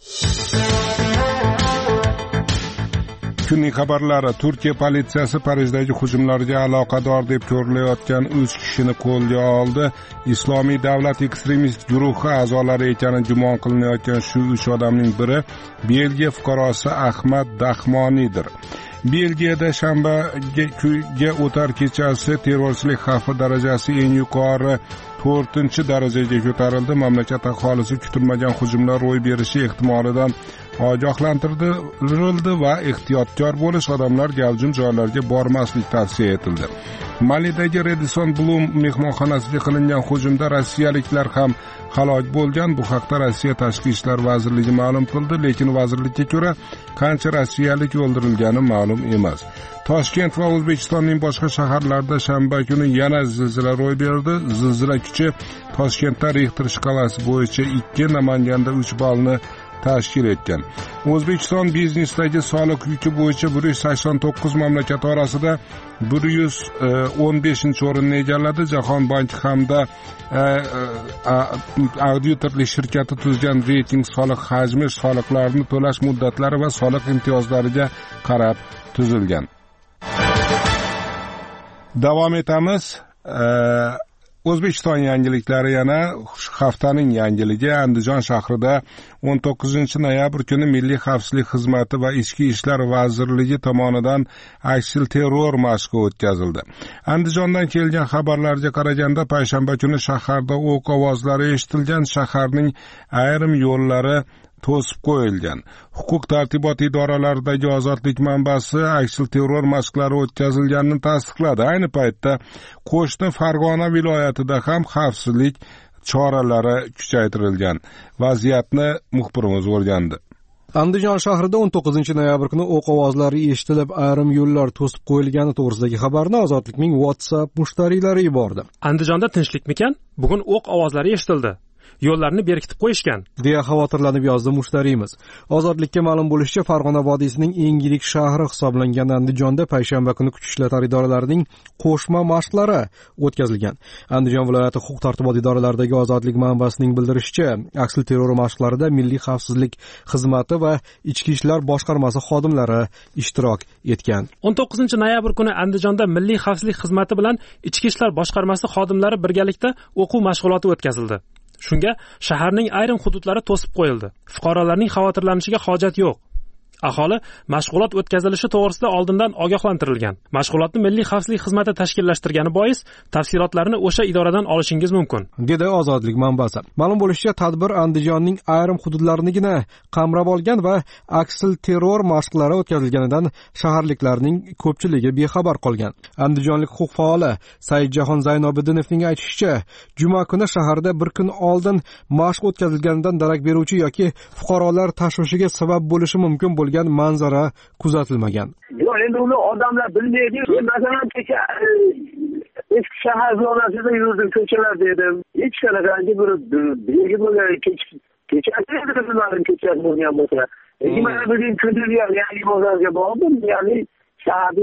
Kunning xabarlari: Turkiya politsiyasi Parijdagi hujumlarga aloqador deb ko'rilayotgan 3 kishini qo'lga oldi. Islomiy davlat ekstremist guruhi a'zolari ekani gumon qilinayotgan shu 3 odamning biri Belgiya fuqarosi Ahmad Dahmoniydir. Belgiyada shanbaga o'tar kechasi terrorchilik xavfi darajasi eng yuqori 4-darajaga ko'tarildi. Mamlakat aholisi kutilmagan hujumlar ro'y berishi ehtimolidan ogohlantirildi va ehtiyotkor bo'lish, odamlar gavjum joylarga bormaslik tavsiya etildi. Malidagi Radisson Blum mehmonxonasiga qilingan hujumda rossiyaliklar ham halok bo'lgan. Bu haqda Rossiya Tashqi ishlar vazirligi ma'lum qildi, lekin vazirlikka ko'ra qancha rossiyalik o'ldirilgani ma'lum emas. Toshkent va O'zbekistonning boshqa shaharlarida shanba kuni yana zilzila ro'y berdi. Zilzila kuchi Toshkentda Richter shkalasi bo'yicha 2, Namanganda 3 ballni tashkil etgan. O'zbekiston biznesdagi soliq yuki bo'yicha 189 mamlakat orasida 115-o'rinni egalladi. Jahon banki hamda auditorlik shirkati tuzgan reyting soliq hajmi, soliqlarni to'lash muddatlari va soliq imtiyozlariga qarab tuzilgan. Davom etamiz. O'zbekiston yangiliklari yana haftaning yangiligi. Andijon shahrida 19-noyabr kuni Milliy xavfsizlik xizmati va Ichki ishlar vazirligi tomonidan aksil terror mashqi o'tkazildi. Andijondan kelgan xabarlarga qaraganda payshanba kuni shaharda o'q ovozlari eshitilgan, shaharning ayrim yo'llari to'sib qo'yilgan. Huquq tartibot idoralaridagi ozodlik manbasi aksil terror mashqlari o'tkazilganini tasdiqladi. Ayni paytda qo'shni Farg'ona viloyatida ham xavfsizlik choralari kuchaytirilgan. Vaziyatni muxbirimiz o'rgandi. Andijon shahrida 19-noyabr kuni o'q ovozlari eshitilib, ayrim yo'llar to'sib qo'yilgani to'g'risidagi xabarni Ozodlikning WhatsApp mushtariylari yubordi. Andijonda tinchlikmikan? Bugun o'q ovozlari eshitildi. yo'llarni berkitib qo'yishgan deya xavotirlanib yozdi mushtariyimiz. Ozodlikka ma'lum bo'lishicha, Farg'ona vodiysining eng yirik shahri hisoblangan Andijonda payshanba kuni kuch ishlar idoralarining qo'shma mashqlari o'tkazilgan. Andijon viloyati huquq-tartibot idoralaridagi ozodlik manbasining bildirishicha, aksil terror mashqlarida Milliy xavfsizlik xizmati va Ichki ishlar boshqarmasi xodimlari ishtirok etgan. 19 noyabr kuni Andijonda Milliy xavfsizlik xizmati bilan Ichki ishlar boshqarmasi xodimlari birgalikda o'quv mashg'uloti o'tkazildi. Shunga shaharning ayrim hududlari to'sib qo'yildi. Fuqarolarning xavotirlanishiga hojat yo'q. Aholi mashg'ulot o'tkazilishi to'g'risida oldindan ogohlantirilgan. Mashg'ulotni Milliy xavfsizlik xizmati tashkillashtirgani bois tafsilotlarni o'sha idoradan olishingiz mumkin, dedi ozodlik manbasi. Ma'lum bo'lishicha, tadbir Andijonning ayrim hududlarinigina qamrab olgan va aksil terror mashqlari o'tkazilganidan shaharliklarning ko'pchiligi bexabar qolgan. Andijonlik huquq faoli Saidjahon Zaynobiddinovning aytishicha, juma kuni shaharda bir kun oldin mashq o'tkazilganidan darak beruvchi yoki fuqarolar tashvishiga sabab bo'lishi mumkin bo'lgan manzara kuzatilmagan. Yo'q, endi uni odamlar bilmaydi. Masalan, kecha eski shahar zonasida yurdim, ko'chalarda edim. Hech qanaqangi bir belgi bo'lgan kechasi bo'lgan bo'lsa. Mana bugun kunduz yangi bozorga bordim, ya'ni shaharda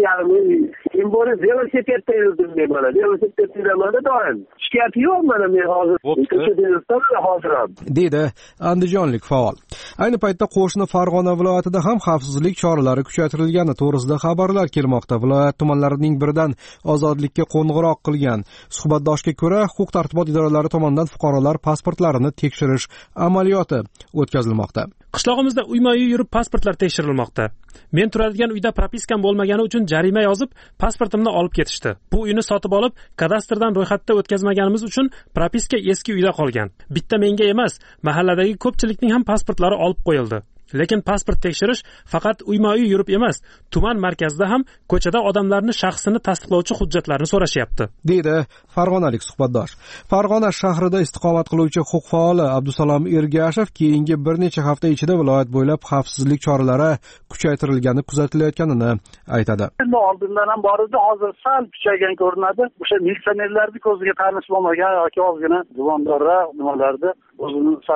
men bo'lib velosipedda yurdim men mana. Velosipedda mana doim. Shikayat yo'q mana men hozir. Ko'chada yursam hozir ham. Dedi andijonlik faol. Ayni paytda qo'shni Farg'ona viloyatida ham xavfsizlik choralari kuchaytirilgani to'g'risida xabarlar kelmoqda. Viloyat tumanlarining biridan ozodlikka qo'ng'iroq qilgan suhbatdoshga ko'ra, huquq-tartibot idoralari tomonidan fuqarolar pasportlarini tekshirish amaliyoti o'tkazilmoqda. Qishlog'imizda uyma-uy yurib pasportlar tekshirilmoqda. Men turadigan uyda propiskam bo'lmagani uchun jarima yozib, pasportimni olib ketishdi. Bu uyni sotib olib, kadastrdan ro'yxatda o'tkazmaganimiz uchun propiska eski uyda qolgan. Bitta menga emas, mahalladagi ko'pchilikning ham pasportlari olib qo'yildi. Lekin pasport tekshirish faqat uyma-uy yurib emas, tuman markazida ham ko'chada odamlarni shaxsini tasdiqlovchi hujjatlarni so'rashyapti, deydi farg'onalik suhbatdosh. Farg'ona shahrida istiqomat qiluvchi huquq faoli Abdusalom Ergashev keyingi bir necha hafta ichida viloyat bo'ylab xavfsizlik choralari kuchaytirilgani kuzatilayotganini aytadi. Endi oldindan ham bor edi, hozir sal kuchaygan ko'rinadi. O'sha militsionerlarning ko'ziga tanish bo'lmagan yoki ozgina gumondorlar nimalarda o'zini sal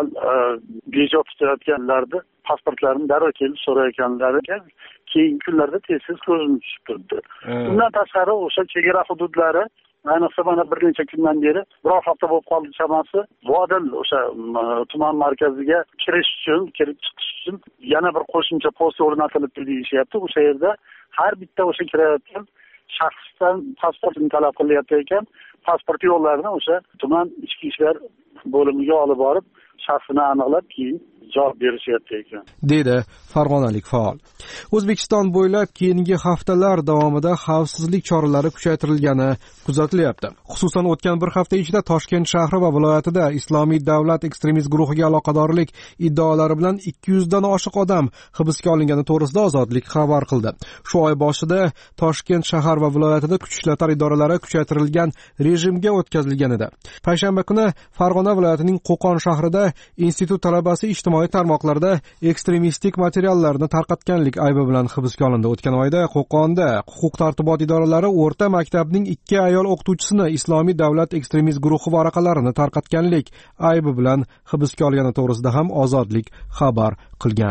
bejo tutayotganlarni pasportlarini darrov kelib so'rayotganlariga keyingi kunlarda tez-tez ko'zim tushib turibdi. Bundan tashqari o'sha chegara hududlari, ayniqsa mana bir necha kundan beri bir hafta bo'lib qoldi chamasi, Vodil o'sha tuman markaziga kirib chiqish uchun yana bir qo'shimcha post o'rnatilibdi deyishyapti. O'sha yerda har bitta o'sha kirayotgan shaxsdan pasportini talab qilyapti ekan. Pasport yo'llarini o'sha tuman ichki ishlar bo'limiga olib borib, shaxsini aniqlab keyin javob berishyapti ekan, deydi farg'onalik faol. O'zbekiston bo'ylab keyingi haftalar davomida xavfsizlik choralari kuchaytirilgani kuzatilyapti. Xususan o'tgan bir hafta ichida Toshkent shahri va viloyatida Islomiy davlat ekstremist guruhiga aloqadorlik iddaolari bilan 200 dan oshiq odam hibsga olingani to'g'risida ozodlik xabar qildi. Shu oy boshida Toshkent shahar va viloyatida kuch ishlar idoralari kuchaytirilgan rejimga o'tkazilgan edi. Payshanba kuni Farg'ona viloyatining Qo'qon shahrida institut talabasi ijtimoiy tarmoqlarda ekstremistik materiallarni tarqatganlik aybi bilan hibsga olindi. O'tgan oyda Qo'qonda huquq-tartibot idoralari o'rta maktabning 2 ayol o'qituvchisini Islomiy davlat ekstremist guruhi varaqalarini tarqatganlik aybi bilan hibsga olgani to'g'risida ham ozodlik xabar qilgan.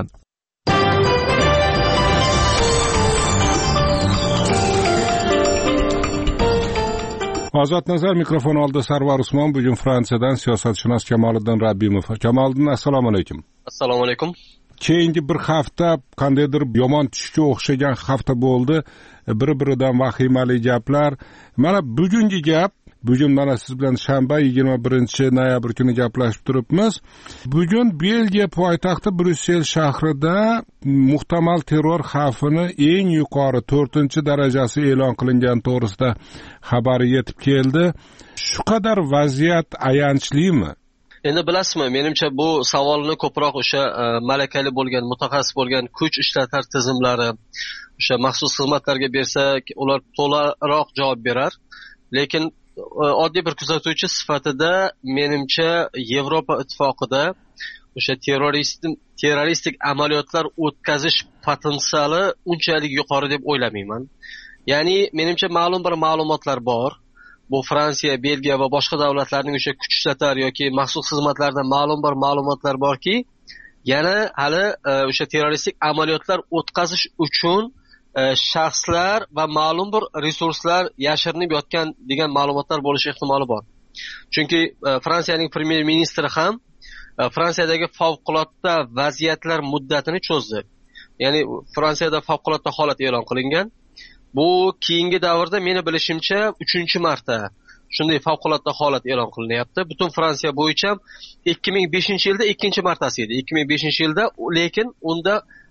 Ozod nazar mikrofon oldida Sarvar Usmon. Bugun Fransiyadan siyosatshunos Kamoliddin Rabbimov. Kamoliddin, assalomu alaykum. Assalomu alaykum. Keyingi bir hafta qandaydir yomon tushga o'xshagan hafta bo'ldi. Bir-biridan vahimali gaplar. Mana bugungi gap, bugun mana siz bilan shanba 21-noyabr kuni gaplashib turibmiz. Bugun Belgiya poytaxti Bryussel shahrida muhtamal terror xavfini eng yuqori 4-darajasi e'lon qilingan to'g'risida xabari yetib keldi. Shu qadar vaziyat ayanchlimi? Endi bilasizmi, menimcha bu savolni ko'proq o'sha malakali bo'lgan, mutaxassis bo'lgan kuch ishlatar tizimlari, o'sha maxsus xizmatlarga bersak, ular to'laroq javob berar. Lekin oddiy bir kuzatuvchi sifatida menimcha Yevropa ittifoqida o'sha terroristik amaliyotlar o'tkazish potensiali unchalik yuqori deb o'ylamayman. Ya'ni menimcha ma'lum bir ma'lumotlar bor. bu Fransiya, Belgiya va boshqa davlatlarning o'sha kuch ishlatar yoki maxsus xizmatlardan ma'lum bir ma'lumotlar borki, yana hali o'sha terroristik amaliyotlar o'tkazish uchun shaxslar va ma'lum bir resurslar yashirinib yotgan degan ma'lumotlar bo'lishi ehtimoli bor. Chunki Fransiyaning premyer ministri ham Fransiyadagi favqulodda vaziyatlar muddatini cho'zdi. Ya'ni Fransiyada favqulodda holat e'lon qilingan. Bu keyingi davrda meni bilishimcha 3-marta shunday favqulodda holat e'lon qilinyapti. Butun Fransiya bo'yicha 2005-yilda 2-martasi edi. 2005-yilda, lekin unda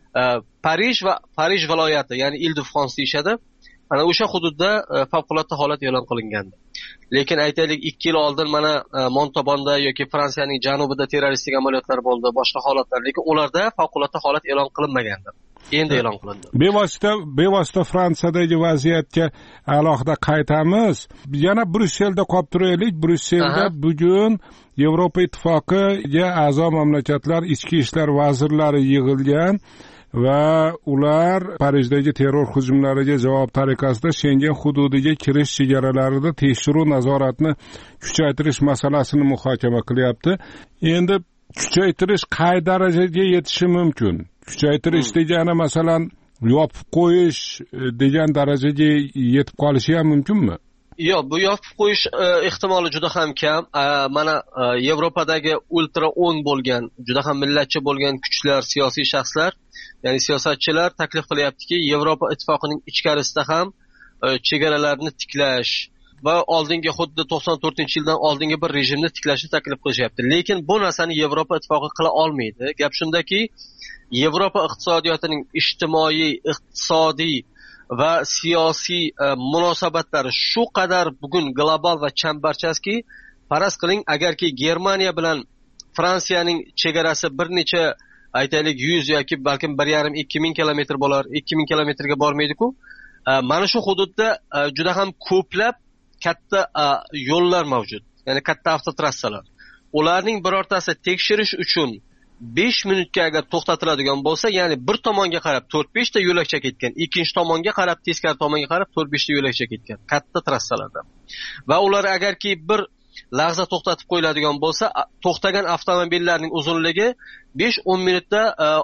Parij viloyati, ya'ni Île-de-France deyshadi. Mana o'sha hududda favqulodda holat e'lon qilingandi. Lekin aytaylik 2 yil oldin mana Montauban'da yoki Fransiyaning janubida terroristik amaliyotlar bo'ldi, boshqa holatlar, lekin ularda favqulodda holat e'lon qilinmagandi. Endi e'lon qilindi. Bevosita Fransiyadagi vaziyatga alohida qaytamiz. Yana Bryusselda qolib turaylik. Bryusselda bugun Yevropa Ittifoqiga a'zo mamlakatlar ichki ishlar vazirlari yig'ilgan va ular Parijdagi terror hujumlariga javob tariqasida Schengen hududiga kirish chegaralarida tekshiruv nazoratini kuchaytirish masalasini muhokama qilyapti. Endi kuchaytirish qay darajaga yetishi mumkin? Kuchaytirish degani masalan yopib qo'yish degan darajaga yetib qolishi ham mumkinmi? Yo'q, bu yopib qo'yish ehtimoli juda ham kam. Mana Yevropadagi ultra 10 bo'lgan, juda ham millatchi bo'lgan kuchlar, siyosiy shaxslar, ya'ni siyosatchilar taklif qilyaptiki, Yevropa ittifoqining ichkarisida ham chegaralarni tiklash va oldingi xuddi 94-yildan oldingi bir rejimni tiklashni taklif qilishyapti. Lekin bu narsani Yevropa ittifoqi qila olmaydi. Gap shundaki, Yevropa iqtisodiyotining ijtimoiy, iqtisodiy va siyosiy munosabatlari shu qadar bugun global va chambarchastki, faraz qiling, agarki Germaniya bilan Fransiyaning chegarasi bir necha, aytaylik 100 yoki balkim 1,5-2 ming kilometr bo'lar, 2 ming kilometrga bormaydi-ku. Mana shu hududda juda ham ko'plab katta yo'llar mavjud, ya'ni katta avtotrassalar. Ularning birortasi tekshirish uchun 5 minutga agar to'xtatiladigan bo'lsa, ya'ni bir tomonga qarab 4-5 ta yo'lakcha ketgan, ikkinchi tomonga qarab, teskari tomonga qarab 4-5 ta yo'lakcha ketgan katta trassalarda. Va ular agarki bir lahza to'xtatib qo'yiladigan bo'lsa, to'xtagan avtomobillarning uzunligi 5-10 minutda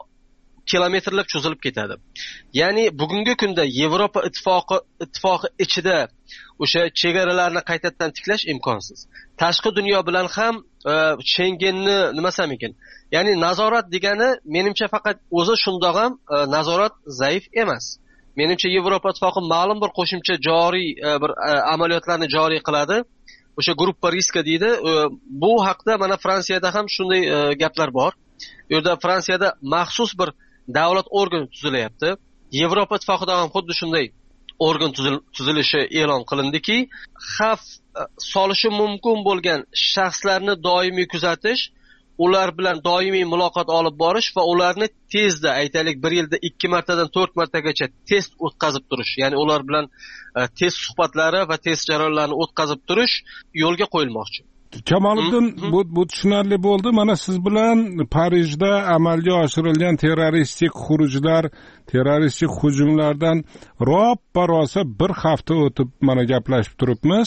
kilometrlab cho'zilib ketadi. Ya'ni bugungi kunda Yevropa ittifoqi ichida o'sha chegaralarni qaytadan tiklash imkonsiz. Tashqi dunyo bilan ham Schengenni nima desam ekan? Ya'ni nazorat degani menimcha faqat o'zi shundoq ham nazorat zaif emas. Menimcha Yevropa ittifoqi ma'lum bir qo'shimcha joriy bir amaliyotlarni joriy qiladi. O'sha gruppa riska deydi. Bu haqda mana Fransiyada ham shunday gaplar bor. U yerda Fransiyada maxsus bir davlat organi tuzilyapti. Yevropa ittifoqida ham xuddi shunday organ tuzilishi e'lon qilindiki, xavf solishi mumkin bo'lgan shaxslarni doimiy kuzatish, ular bilan doimiy muloqot olib borish va ularni tezda, aytaylik 1 yilda 2 martadan 4 martagacha test o'tkazib turish, ya'ni ular bilan test suhbatlari va test jarayonlarini o'tkazib turish yo'lga qo'yilmoqchi. Kamoliddin, bu tushunarli bo'ldi. Mana siz bilan Parijda amalga oshirilgan terroristik xurujlar, terroristik hujumlardan ro'ppa-rosa bir hafta o'tib mana gaplashib turibmiz.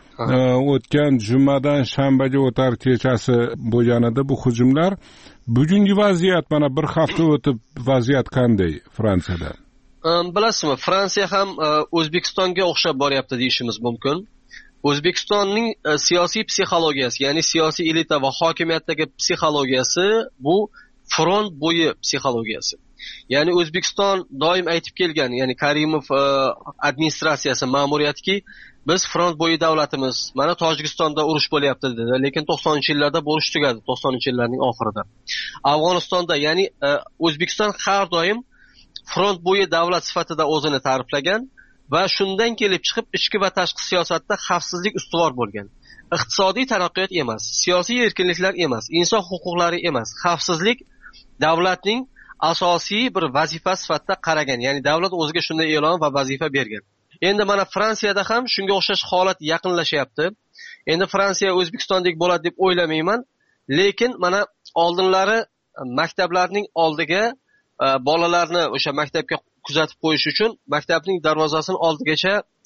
O'tgan jumadan shanbaga o'tar kechasi bo'lganida bu hujumlar. Bugungi vaziyat mana bir hafta o'tib vaziyat qanday Fransiyada? Bilasizmi, Fransiya ham O'zbekistonga o'xshab boryapti deyishimiz mumkin. O'zbekistonning siyosiy psixologiyasi, ya'ni siyosiy elita va hokimiyatdagi psixologiyasi bu front bo'yi psixologiyasi. Ya'ni O'zbekiston doim aytib kelgan, ya'ni Karimov administratsiyasi, ma'muriyatki, biz front bo'yi davlatimiz. Mana Tojikistonda urush bo'lyapti dedi, lekin 90-yillarda urush tugadi, 90-yillarning oxirida. Afg'onistonda, ya'ni O'zbekiston har doim front bo'yi davlat sifatida o'zini ta'riflagan va shundan kelib chiqib ichki va tashqi siyosatda xavfsizlik ustuvor bo'lgan. Iqtisodiy taraqqiyot emas, siyosiy erkinliklar emas, inson huquqlari emas, xavfsizlik davlatning asosiy bir vazifa sifatida qaragan. Ya'ni davlat o'ziga shunday e'lon va vazifa bergan. Endi mana Fransiyada ham shunga o'xshash holat yaqinlashyapti. Endi Fransiya O'zbekistondek bo'ladi deb o'ylamayman, lekin mana oldinlari maktablarning oldiga bolalarni o'sha maktabga kuzatib qo'yish uchun maktabning darvozasining oldigacha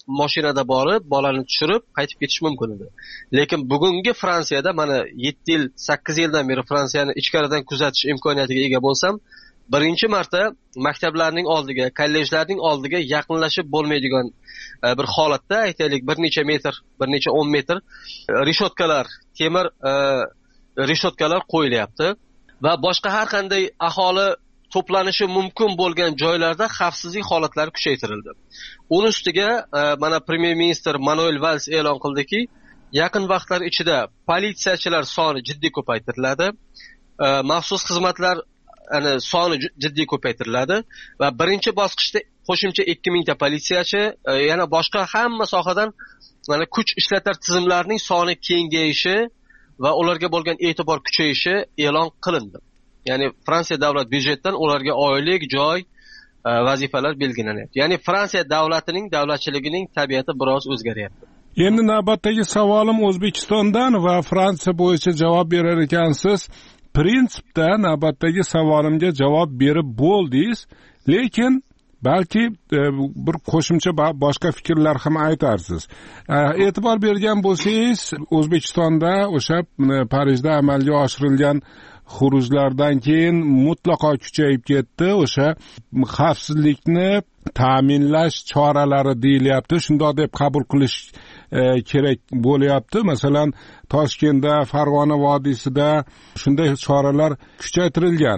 mashinada borib bolani tushirib qaytib ketish mumkin edi. Lekin bugungi Fransiyada mana 7 yil 8 yildan beri Fransiyani ichkaridan kuzatish imkoniyatiga ega bo'lsam, birinchi marta maktablarning oldiga, kollejlarning oldiga yaqinlashib bo'lmaydigan bir holatda, aytaylik, bir necha metr, bir necha 10 metr rishotkalar, temir rishotkalar qo'yilyapti va boshqa har qanday aholi to'planishi mumkin bo'lgan joylarda xavfsizlik holatlari kuchaytirildi. Uning ustiga mana Premyer minister Manuel Valls e'lon qildiki, yaqin vaqtlar ichida politsiyachilar soni jiddiy ko'paytiriladi, maxsus xizmatlar soni jiddiy ko'paytiriladi va birinchi bosqichda qo'shimcha 2000 ta politsiyachi, yana boshqa hamma sohadan mana kuch ishlatar tizimlarining soni kengayishi va ularga bo'lgan e'tibor kuchayishi e'lon qilindi. Ya'ni Fransiya davlat byudjetidan ularga oylik, joy, vazifalar belgilanyapti. Ya'ni Fransiya davlatining, davlatchiligining tabiati biroz o'zgaryapti. Endi navbatdagi savolim O'zbekistondan va Fransiya bo'yicha javob berar ekansiz. Prinsipda navbatdagi savolimga javob berib bo'ldingiz, lekin balki bir qo'shimcha boshqa fikrlar ham aytarsiz. E'tibor bergan bo'lsangiz, O'zbekistonda o'sha Parijda amalga oshirilgan xurujlardan keyin mutlaqo kuchayib ketdi o'sha xavfsizlikni ta'minlash choralari deyilyapti. Shundoq deb qabul qilish kerak bo'lyapti. Masalan, Toshkentda, Farg'ona vodiysida shunday choralar kuchaytirilgan.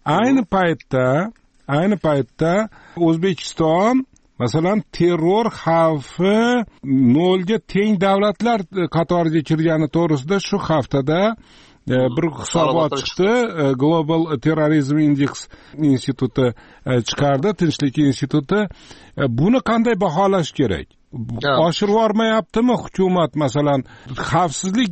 Ayni paytda O'zbekiston masalan terror xavfi 0 ga teng davlatlar qatoriga kirgani to'g'risida shu haftada bir hisobot chiqdi. Global Terrorism Index instituti chiqardi, Tinchlik instituti. Buni qanday baholash kerak? Oshirib yormayaptimi hukumat? Masalan, xavfsizlik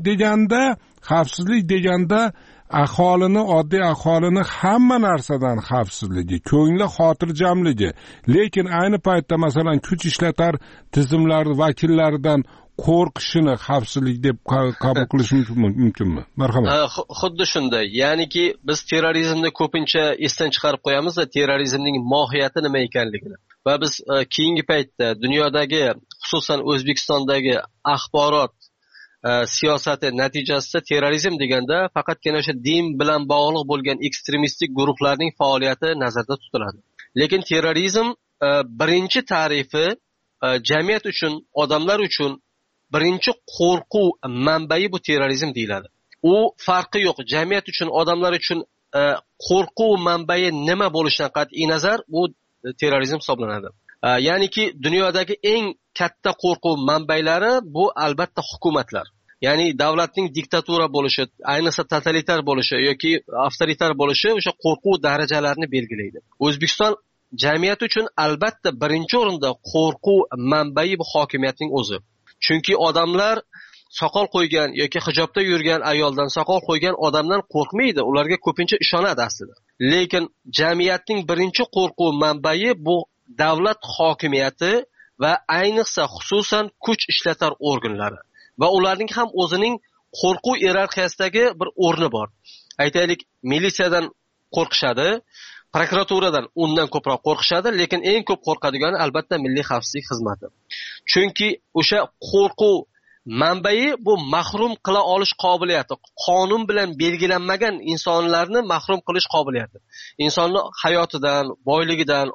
deganda aholini, oddiy aholini hamma narsadan xavfsizligi, ko'ngli xotirjamligi. Lekin ayni paytda masalan kuch ishlatar tizimlar vakillaridan qo'rqishini xavfsizlik deb qabul qilish mumkinmi? Marhamat. Xuddi shunday. Ya'niki biz terrorizmni ko'pincha esdan chiqarib qo'yamiz va terrorizmning mohiyati nima ekanligini. Va biz keyingi paytda dunyodagi, xususan O'zbekistondagi axborot siyosati natijasida terrorizm deganda faqatgina o'sha din bilan bog'liq bo'lgan ekstremistik guruhlarning faoliyati nazarda tutiladi. Lekin terrorizm birinchi ta'rifi jamiyat uchun, odamlar uchun birinchi qo'rquv manbai bu terrorizm deyiladi. U farqi yo'q. Jamiyat uchun, odamlar uchun qo'rquv manbai nima bo'lishidan qat'iy nazar bu terrorizm hisoblanadi. Ya'niki dunyodagi eng katta qo'rquv manbaylari bu albatta hukumatlar. Ya'ni davlatning diktatura bo'lishi, ayniqsa totalitar bo'lishi yoki avtoritar bo'lishi o'sha qo'rquv darajalarini belgilaydi. O'zbekiston jamiyati uchun albatta birinchi o'rinda qo'rquv manbai bu hokimiyatning o'zi. Chunki odamlar soqol qo'ygan yoki hijobda yurgan ayoldan, soqol qo'ygan odamdan qo'rqmaydi, ularga ko'pincha ishonadi aslida. Lekin jamiyatning birinchi qo'rquv manbai bu davlat hokimiyati va ayniqsa xususan kuch ishlatar organlari va ularning ham o'zining qo'rquv iyerarxiyasidagi bir o'rni bor. Aytaylik, militsiyadan qo'rqishadi, prokuraturadan undan ko'proq qo'rqishadi, lekin eng ko'p qo'rqadigani albatta milliy xavfsizlik xizmati. Chunki o'sha qo'rquv manbai bu mahrum qila olish qobiliyati, qonun bilan belgilanmagan insonlarni mahrum qilish qobiliyati. Insonni hayotidan, boyligidan,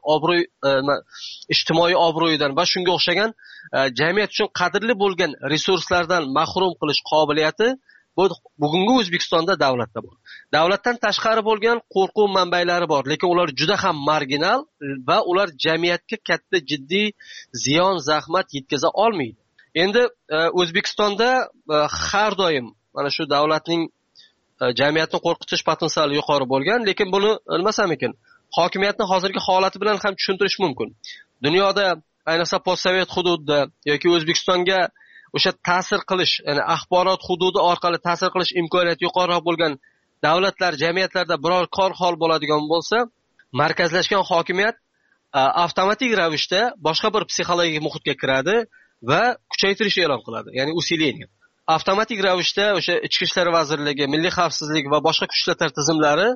ijtimoiy obro'yidan va shunga o'xshagan jamiyat uchun qadrli bo'lgan resurslardan mahrum qilish qobiliyati bu bugungi O'zbekistonda davlatda bor. Davlatdan tashqari bo'lgan qo'rquv manbaylari bor, lekin ular juda ham marginal va ular jamiyatga katta jiddiy ziyon, zahmat yetkaza olmaydi. Endi O'zbekistonda har doim mana shu davlatning jamiyatni qo'rqitish potensiali yuqori bo'lgan, lekin buni bilmasam ekan, hokimiyatning hozirgi holati bilan ham tushuntirish mumkin. Dunyoda, ayniqsa postsovet hududida yoki O'zbekistonga o'sha ta'sir qilish, ya'ni axborot hududi orqali ta'sir qilish imkoniyati yuqoriroq bo'lgan davlatlar, jamiyatlarda biror hol bo'ladigan bo'lsa, markazlashgan hokimiyat avtomatik ravishda boshqa bir psixologik muhitga kiradi va kuchaytirish e'lon qiladi, ya'ni usileniya. Avtomatik ravishda o'sha Ichki ishlar vazirligi, milliy xavfsizlik va boshqa kuchlar tizimlari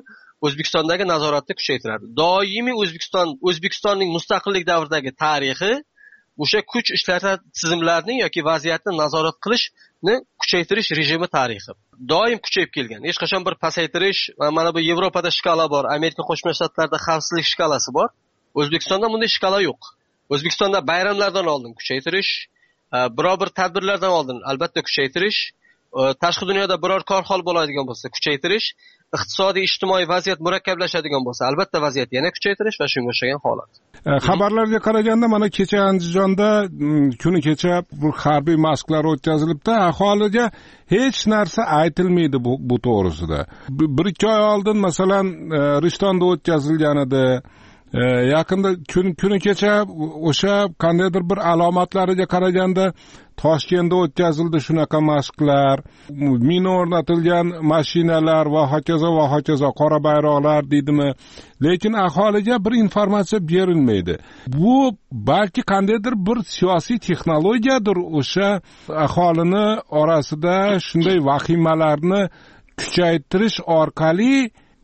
O'zbekistondagi nazoratni kuchaytiradi. Doimiy O'zbekistonning mustaqillik davridagi tarixi o'sha kuch ishlatish tizimlarini yoki vaziyatni nazorat qilishni kuchaytirish rejimi tarixi doim kuchayib kelgan. Hech qachon bir pasaytirish, mana bu Yevropada shkala bor, Amerika Qo'shma Shtatlarida xavfsizlik shkalasi bor. O'zbekistonda bunday shkala yo'q. O'zbekistonda bayramlardan oldin kuchaytirish, biror bir tadbirlardan oldin albatta kuchaytirish, tashqi dunyoda biror kor hol bo'ladigan bo'lsa kuchaytirish, iqtisodiy ijtimoiy vaziyat murakkablashadigan bo'lsa albatta vaziyat yana kuchaytirish va shunga o'xshagan holat. Xabarlarga qaraganda mana kecha Andijonda kuni kecha bir harbiy mashqlar o'tkazilibdi. Aholiga hech narsa aytilmaydi bu to'g'risida. Bir ikki oy oldin masalan Rishtonda o'tkazilgan edi. Yaqinda kuni kecha o'sha qandaydir bir alomatlariga qaraganda Toshkentda o'tkazildi shunaqa mashqlar, mina o'rnatilgan mashinalar va hokazo qora bayroqlar deydimi, lekin aholiga bir informatsiya berilmaydi. Bu balki qandaydir bir siyosiy texnologiyadir, o'sha aholini orasida shunday vahimalarni kuchaytirish orqali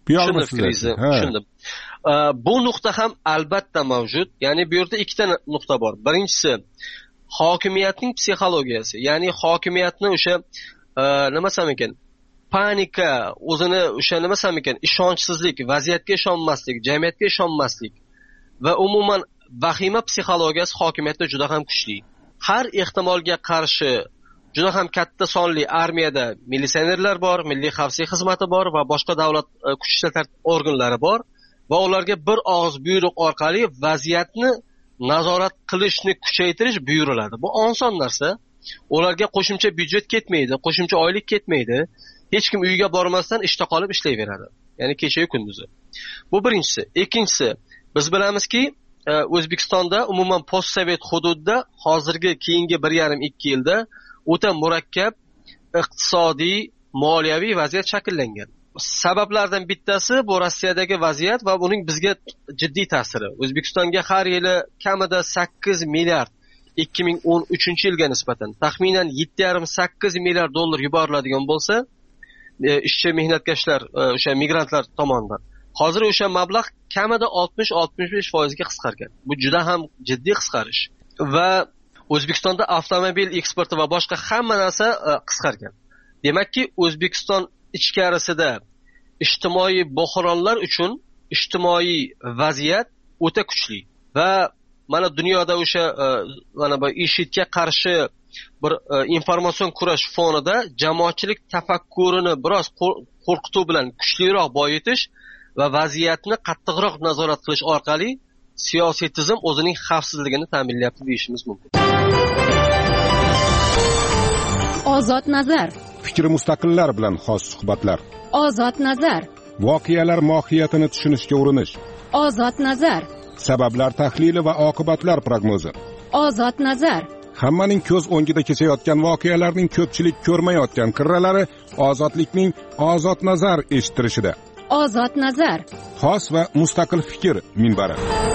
tushundim. Bu nuqta ham albatta mavjud. Ya'ni bu yerda ikkita nuqta bor. Birinchisi hokimiyatning psixologiyasi, ya'ni hokimiyatni o'sha nima desam ekan, panika, o'zini o'sha nima desam ekan, ishonchsizlik, vaziyatga ishonmaslik, jamiyatga ishonmaslik va umuman vahima psixologiyasi hokimiyatda juda ham kuchli. Har ehtimolga qarshi juda ham katta sonli armiyada militsionerlar bor, milliy xavfsizlik xizmati bor va boshqa davlat kuch ishlatish organlari bor va ularga bir og'iz buyruq orqali vaziyatni nazorat qilishni kuchaytirish buyuriladi. Bu oson narsa. Ularga qo'shimcha byudjet ketmaydi, qo'shimcha oylik ketmaydi. Hech kim uyiga bormasdan ishda qolib ishlayveradi. Ya'ni kecha-yu kunduzi. Bu birinchisi. Ikkinchisi, biz bilamizki, O'zbekistonda umuman postsovet hududda hozirgi keyingi 1,5-2 yilda o'ta murakkab iqtisodiy, moliyaviy vaziyat shakllangan. Sabablardan bittasi bu Rossiyadagi vaziyat va uning bizga jiddiy ta'siri. O'zbekistonga har yili kamida 8 milliard 2013-yilga nisbatan taxminan 7,5-8 milliard dollar yuboriladigan bo'lsa, ishchi mehnatkashlar, o'sha migrantlar tomonidan. Hozir o'sha mablag' kamida 60-65% ga qisqargan. Bu juda ham jiddiy qisqarish. Va O'zbekistonda avtomobil eksporti va boshqa hamma narsa qisqargan. Demakki, O'zbekiston ichkarisida ijtimoiy bo'hronlar uchun ijtimoiy vaziyat o'ta kuchli va mana dunyoda o'sha mana bu IShIDga qarshi bir informatsion kurash fonida jamoatchilik tafakkurini biroz qo'rqituv bilan kuchliroq boyitish va vaziyatni qattiqroq nazorat qilish orqali siyosiy tizim o'zining xavfsizligini ta'minlayapti deyishimiz mumkin. Ozod nazar. Fikri mustaqillar bilan xos suhbatlar. Ozod nazar. Voqealar mohiyatini tushunishga urinish. Ozod nazar. Sabablar tahlili va oqibatlar prognozi. Ozod nazar. Hammaning ko'z o'ngida kechayotgan voqealarning ko'pchilik ko'rmayotgan qirralari ozodlikning ozod nazar eshittirishida. Ozod nazar. Xos va mustaqil fikr minbari.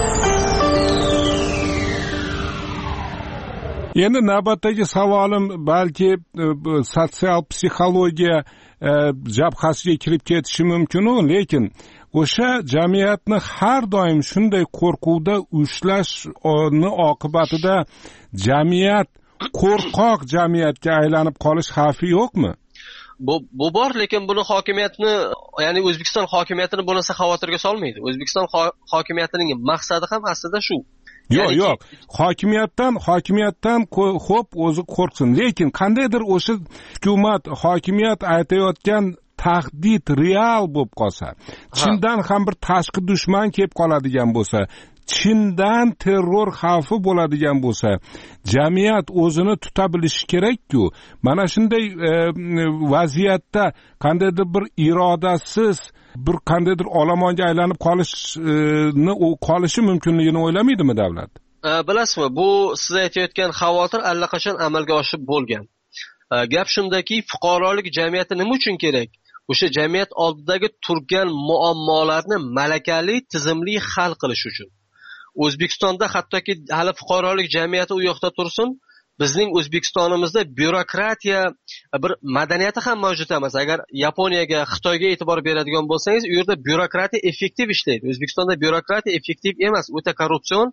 Endi navbatdagi savolim balki sotsial psixologiya jabhasiga kirib ketishi mumkin, lekin o'sha jamiyatni har doim shunday qo'rquvda ushlashni oqibatida jamiyat qo'rqoq jamiyatga aylanib qolish xavfi yo'qmi? Bu bor, lekin buni hokimiyatni, ya'ni O'zbekiston hokimiyatini bu narsa xavotirga solmaydi. O'zbekiston hokimiyatining maqsadi ham aslida shu. Yo'q, hokimiyatdan xo'p o'zi qo'rqsin, lekin qandaydir o'sha hukumat, hokimiyat aytayotgan tahdid real bo'lib qolsa, chindan ham bir tashqi dushman kelib qoladigan bo'lsa, chindan terror xavfi bo'ladigan bo'lsa, jamiyat o'zini tuta bilishi kerak-ku. Mana shunday vaziyatda qandaydir bir irodasiz bir qandaydir olomonga aylanib qolishi mumkinligini o'ylamaydimi davlat? Bilasizmi, bu siz aytayotgan xavotir allaqachon amalga oshib bo'lgan. Gap shundaki, fuqarolik jamiyati nima uchun kerak? O'sha jamiyat oldidagi turgan muammolarni malakali, tizimli hal qilish uchun. O'zbekistonda hattoki hali fuqarolik jamiyati u yoqda tursin, bizning O'zbekistonimizda byurokratiya bir madaniyati ham mavjud emas. Agar Yaponiyaga, Xitoyga e'tibor beradigan bo'lsangiz, u yerda byurokratiya effektiv ishlaydi. O'zbekistonda byurokratiya effektiv emas, o'ta korrupsion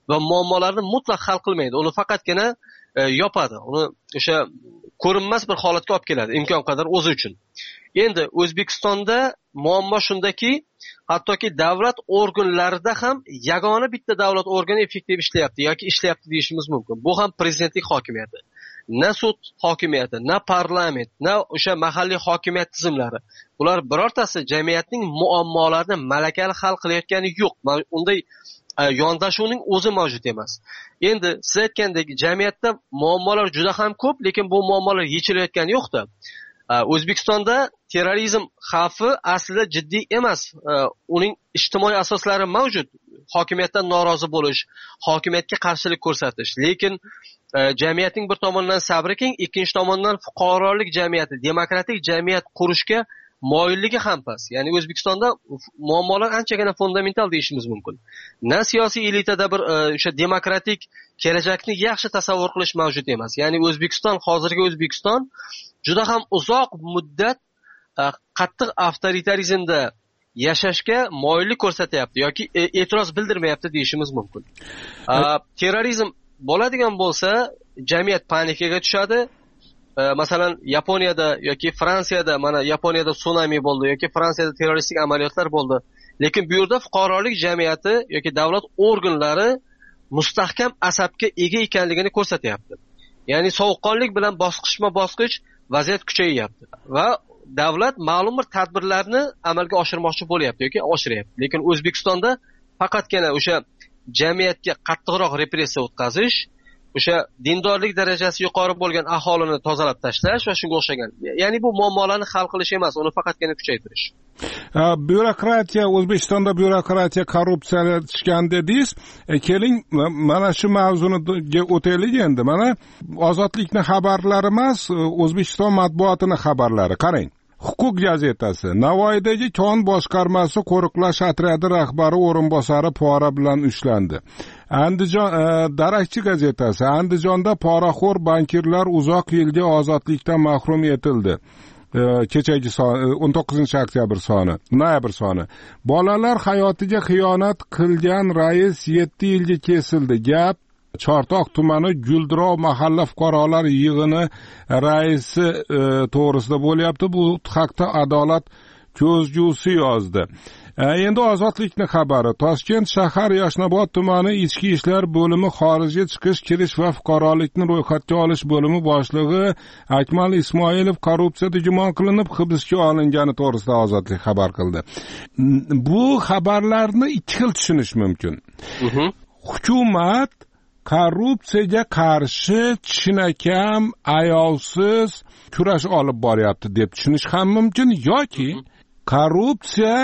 va muammolarni mutlaq hal qilmaydi. Uni faqatgina yopadi. Uni o'sha ko'rinmas bir holatga olib keladi, imkon qadar o'zi uchun. Endi O'zbekistonda muammo shundaki, hattoki davlat organlarida ham yagona bitta davlat organi effektiv ishlayapti yoki ishlayapti deyishimiz mumkin. Bu ham prezidentlik hokimiyati. Na sud hokimiyati, na parlament, na o'sha mahalliy hokimiyat tizimlari. Bular birortasi jamiyatning muammolarini malakali hal qilayotgani yo'q. Unday yondashuvning o'zi mavjud emas. Endi siz aytgandek, jamiyatda muammolar juda ham ko'p, lekin bu muammolar yechilayotgani yo'q-da. O'zbekistonda terrorizm xavfi aslida jiddiy emas. Uning ijtimoiy asoslari mavjud. Hokimiyatdan norozi bo'lish, hokimiyatga qarshilik ko'rsatish. Lekin jamiyatning bir tomonidan sabri keng, ikkinchi tomondan fuqarolik jamiyati, demokratik jamiyat qurishga moyilligi ham past. Ya'ni O'zbekistonda muammolar anchagina fundamental deyishimiz mumkin. Na siyosiy elitada bir o'sha demokratik kelajakni yaxshi tasavvur qilish mavjud emas. Ya'ni O'zbekiston, hozirgi O'zbekiston juda ham uzoq muddat qattiq avtoritarizmda yashashga moyillik ko'rsatyapti yoki e'tiroz bildirmayapti deyishimiz mumkin. Terrorizm bo'ladigan bo'lsa, jamiyat panikaga tushadi. Masalan, Yaponiyada yoki Fransiyada, mana Yaponiyada tsunami bo'ldi yoki Fransiyada terroristik amaliyotlar bo'ldi. Lekin bu yerda fuqarolik jamiyati yoki davlat organlari mustahkam asabga ega ekanligini ko'rsatyapti. Ya'ni sovuqqonlik bilan bosqichma-bosqich vaziyat kuchayyapti va davlat ma'lum bir tadbirlarni amalga oshirmoqchi bo'lyapti yoki oshiryapti. Lekin O'zbekistonda faqatgina o'sha jamiyatga qattiqroq repressiya o'tkazish, o'sha dindorlik darajasi yuqori bo'lgan aholini tozalab tashlash va shunga o'xshagan. Ya'ni bu muammolarni hal qilish emas, uni faqatgina kuchaytirish. Byurokratiya, O'zbekistonda byurokratiya, korrupsiya tushgan dedingiz. Keling, mana shu mavzuga o'taylik endi. Mana Ozodlikni xabarlari emas, O'zbekiston matbuotining xabarlari. Qarang. Huquq gazetasi Navoiydagi kon boshqarmasi qo'riqlash otryadi rahbari o'rinbosari pora bilan ushlandi. Andijon Darakchi gazetasi Andijonda poraxo'r bankirlar uzoq yilga ozodlikdan mahrum etildi. Kechagi 19-oktyabr soni, noyabr soni. Bolalar hayotiga xiyonat qilgan rais 7 yilga kesildi. Gap Chortoq tumani Guldirov mahalla fuqarolar yig'ini raisi to'g'risida bo'lyapti. Bu haqda Adolat ko'zgusi yozdi. Endi Ozodlikning xabari. Toshkent shahar Yashnobod tumani ichki ishlar bo'limi xorijga chiqish, kirish va fuqarolikni ro'yxatga olish bo'limi boshlig'i Akmal Ismoilov korrupsiyada gumon qilinib hibsga olingani to'g'risida Ozodlik xabar qildi. Bu xabarlarni ikki xil tushunish mumkin. Hukumat korrupsiyaga qarshi chinakam ayovsiz kurash olib boryapti deb tushunish ham mumkin yoki korrupsiya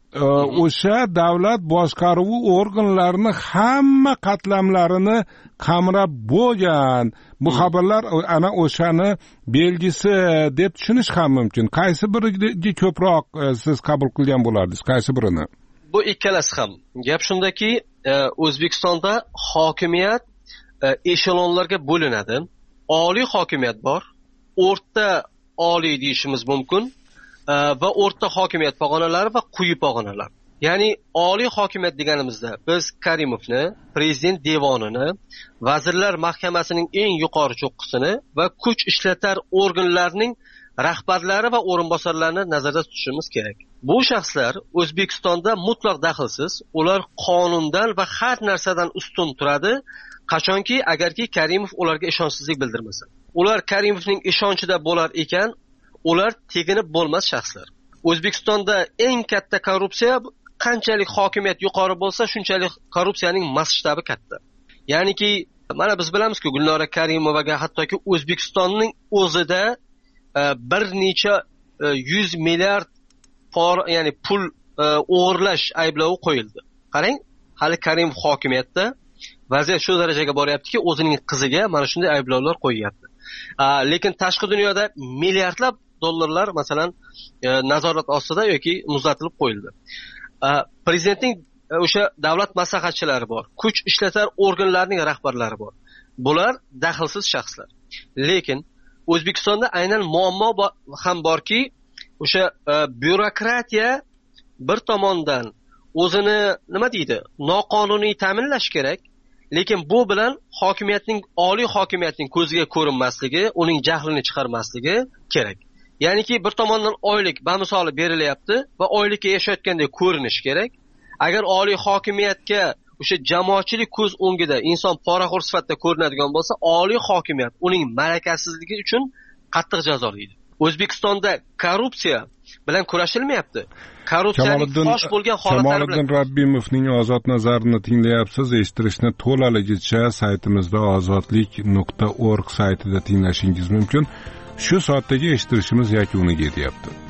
o'sha davlat boshqaruvi organlarini hamma qatlamlarini qamrab bo'lgan. Bu xabarlar ana o'shani belgisi deb tushunish ham mumkin. Qaysi biriga ko'proq siz qabul qilgan bo'lardingiz? Qaysi birini? Bu ikkalasi ham. Gap shundaki, O'zbekistonda hokimiyat eshelonlarga bo'linadi. Oliy hokimiyat bor, o'rta oliy deyishimiz mumkin va o'rta hokimiyat pog'onalari va quyi pog'onalar. Ya'ni oliy hokimiyat deganimizda biz Karimovni, prezident devonini, vazirlar mahkamasining eng yuqori cho'qqisini va kuch ishlatar organlarining rahbarlari va o'rinbosarlarini nazarda tutishimiz kerak. Bu shaxslar O'zbekistonda mutlaq daxlsiz, ular qonundan va har narsadan ustun turadi, qachonki agarki Karimov ularga ishonchsizlik bildirmasa. Ular Karimovning ishonchida bo'lar ekan, ular teginib bo'lmas shaxslar. O'zbekistonda eng katta korrupsiya qanchalik hokimiyat yuqori bo'lsa, shunchalik korrupsiyaning masshtabi katta. Ya'niki, mana biz bilamizki, Gulnora Karimovaga hattoki O'zbekistonning o'zida bir necha 100 milliard ya'ni pul o'g'irlash ayblovi qo'yildi. Qarang, hali Karimov hokimiyatda vaziyat shu darajaga boryaptiki, o'zining qiziga mana shunday ayblovlar qo'yyapti. Lekin tashqi dunyoda milliardlab dollarlar masalan nazorat ostida yoki muzlatilib qo'yildi. Prezidentning o'sha davlat maslahatchilari bor, kuch ishlatar organlarining rahbarlari bor. Bular daxlsiz shaxslar. Lekin O'zbekistonda aynan muammo ham borki, o'sha byurokratiya bir tomondan o'zini nima deydi, noqonuniy ta'minlash kerak, lekin bu bilan oliy hokimiyatning ko'ziga ko'rinmasligi, uning jahlini chiqarmasligi kerak. Ya'niki bir tomondan oylik bamisoli berilyapti va oylikka yashayotgandek ko'rinish kerak. Agar oliy hokimiyatga o'sha jamoatchilik ko'z o'ngida inson poraxo'r sifatida ko'rinadigan bo'lsa, oliy hokimiyat uning malakasizligi uchun qattiq jazolaydi. O'zbekistonda korrupsiya bilan kurashilmayapti. Korrupsiyaning fosh bo'lgan holatlari bilan. Kamoliddin Rabbimovning ozod nazarini tinglayapsiz. Eshittirishni to'laligicha saytimizda ozodlik.org saytida tinglashingiz mumkin. Shu soatdagi eshittirishimiz yakuniga yetyapti.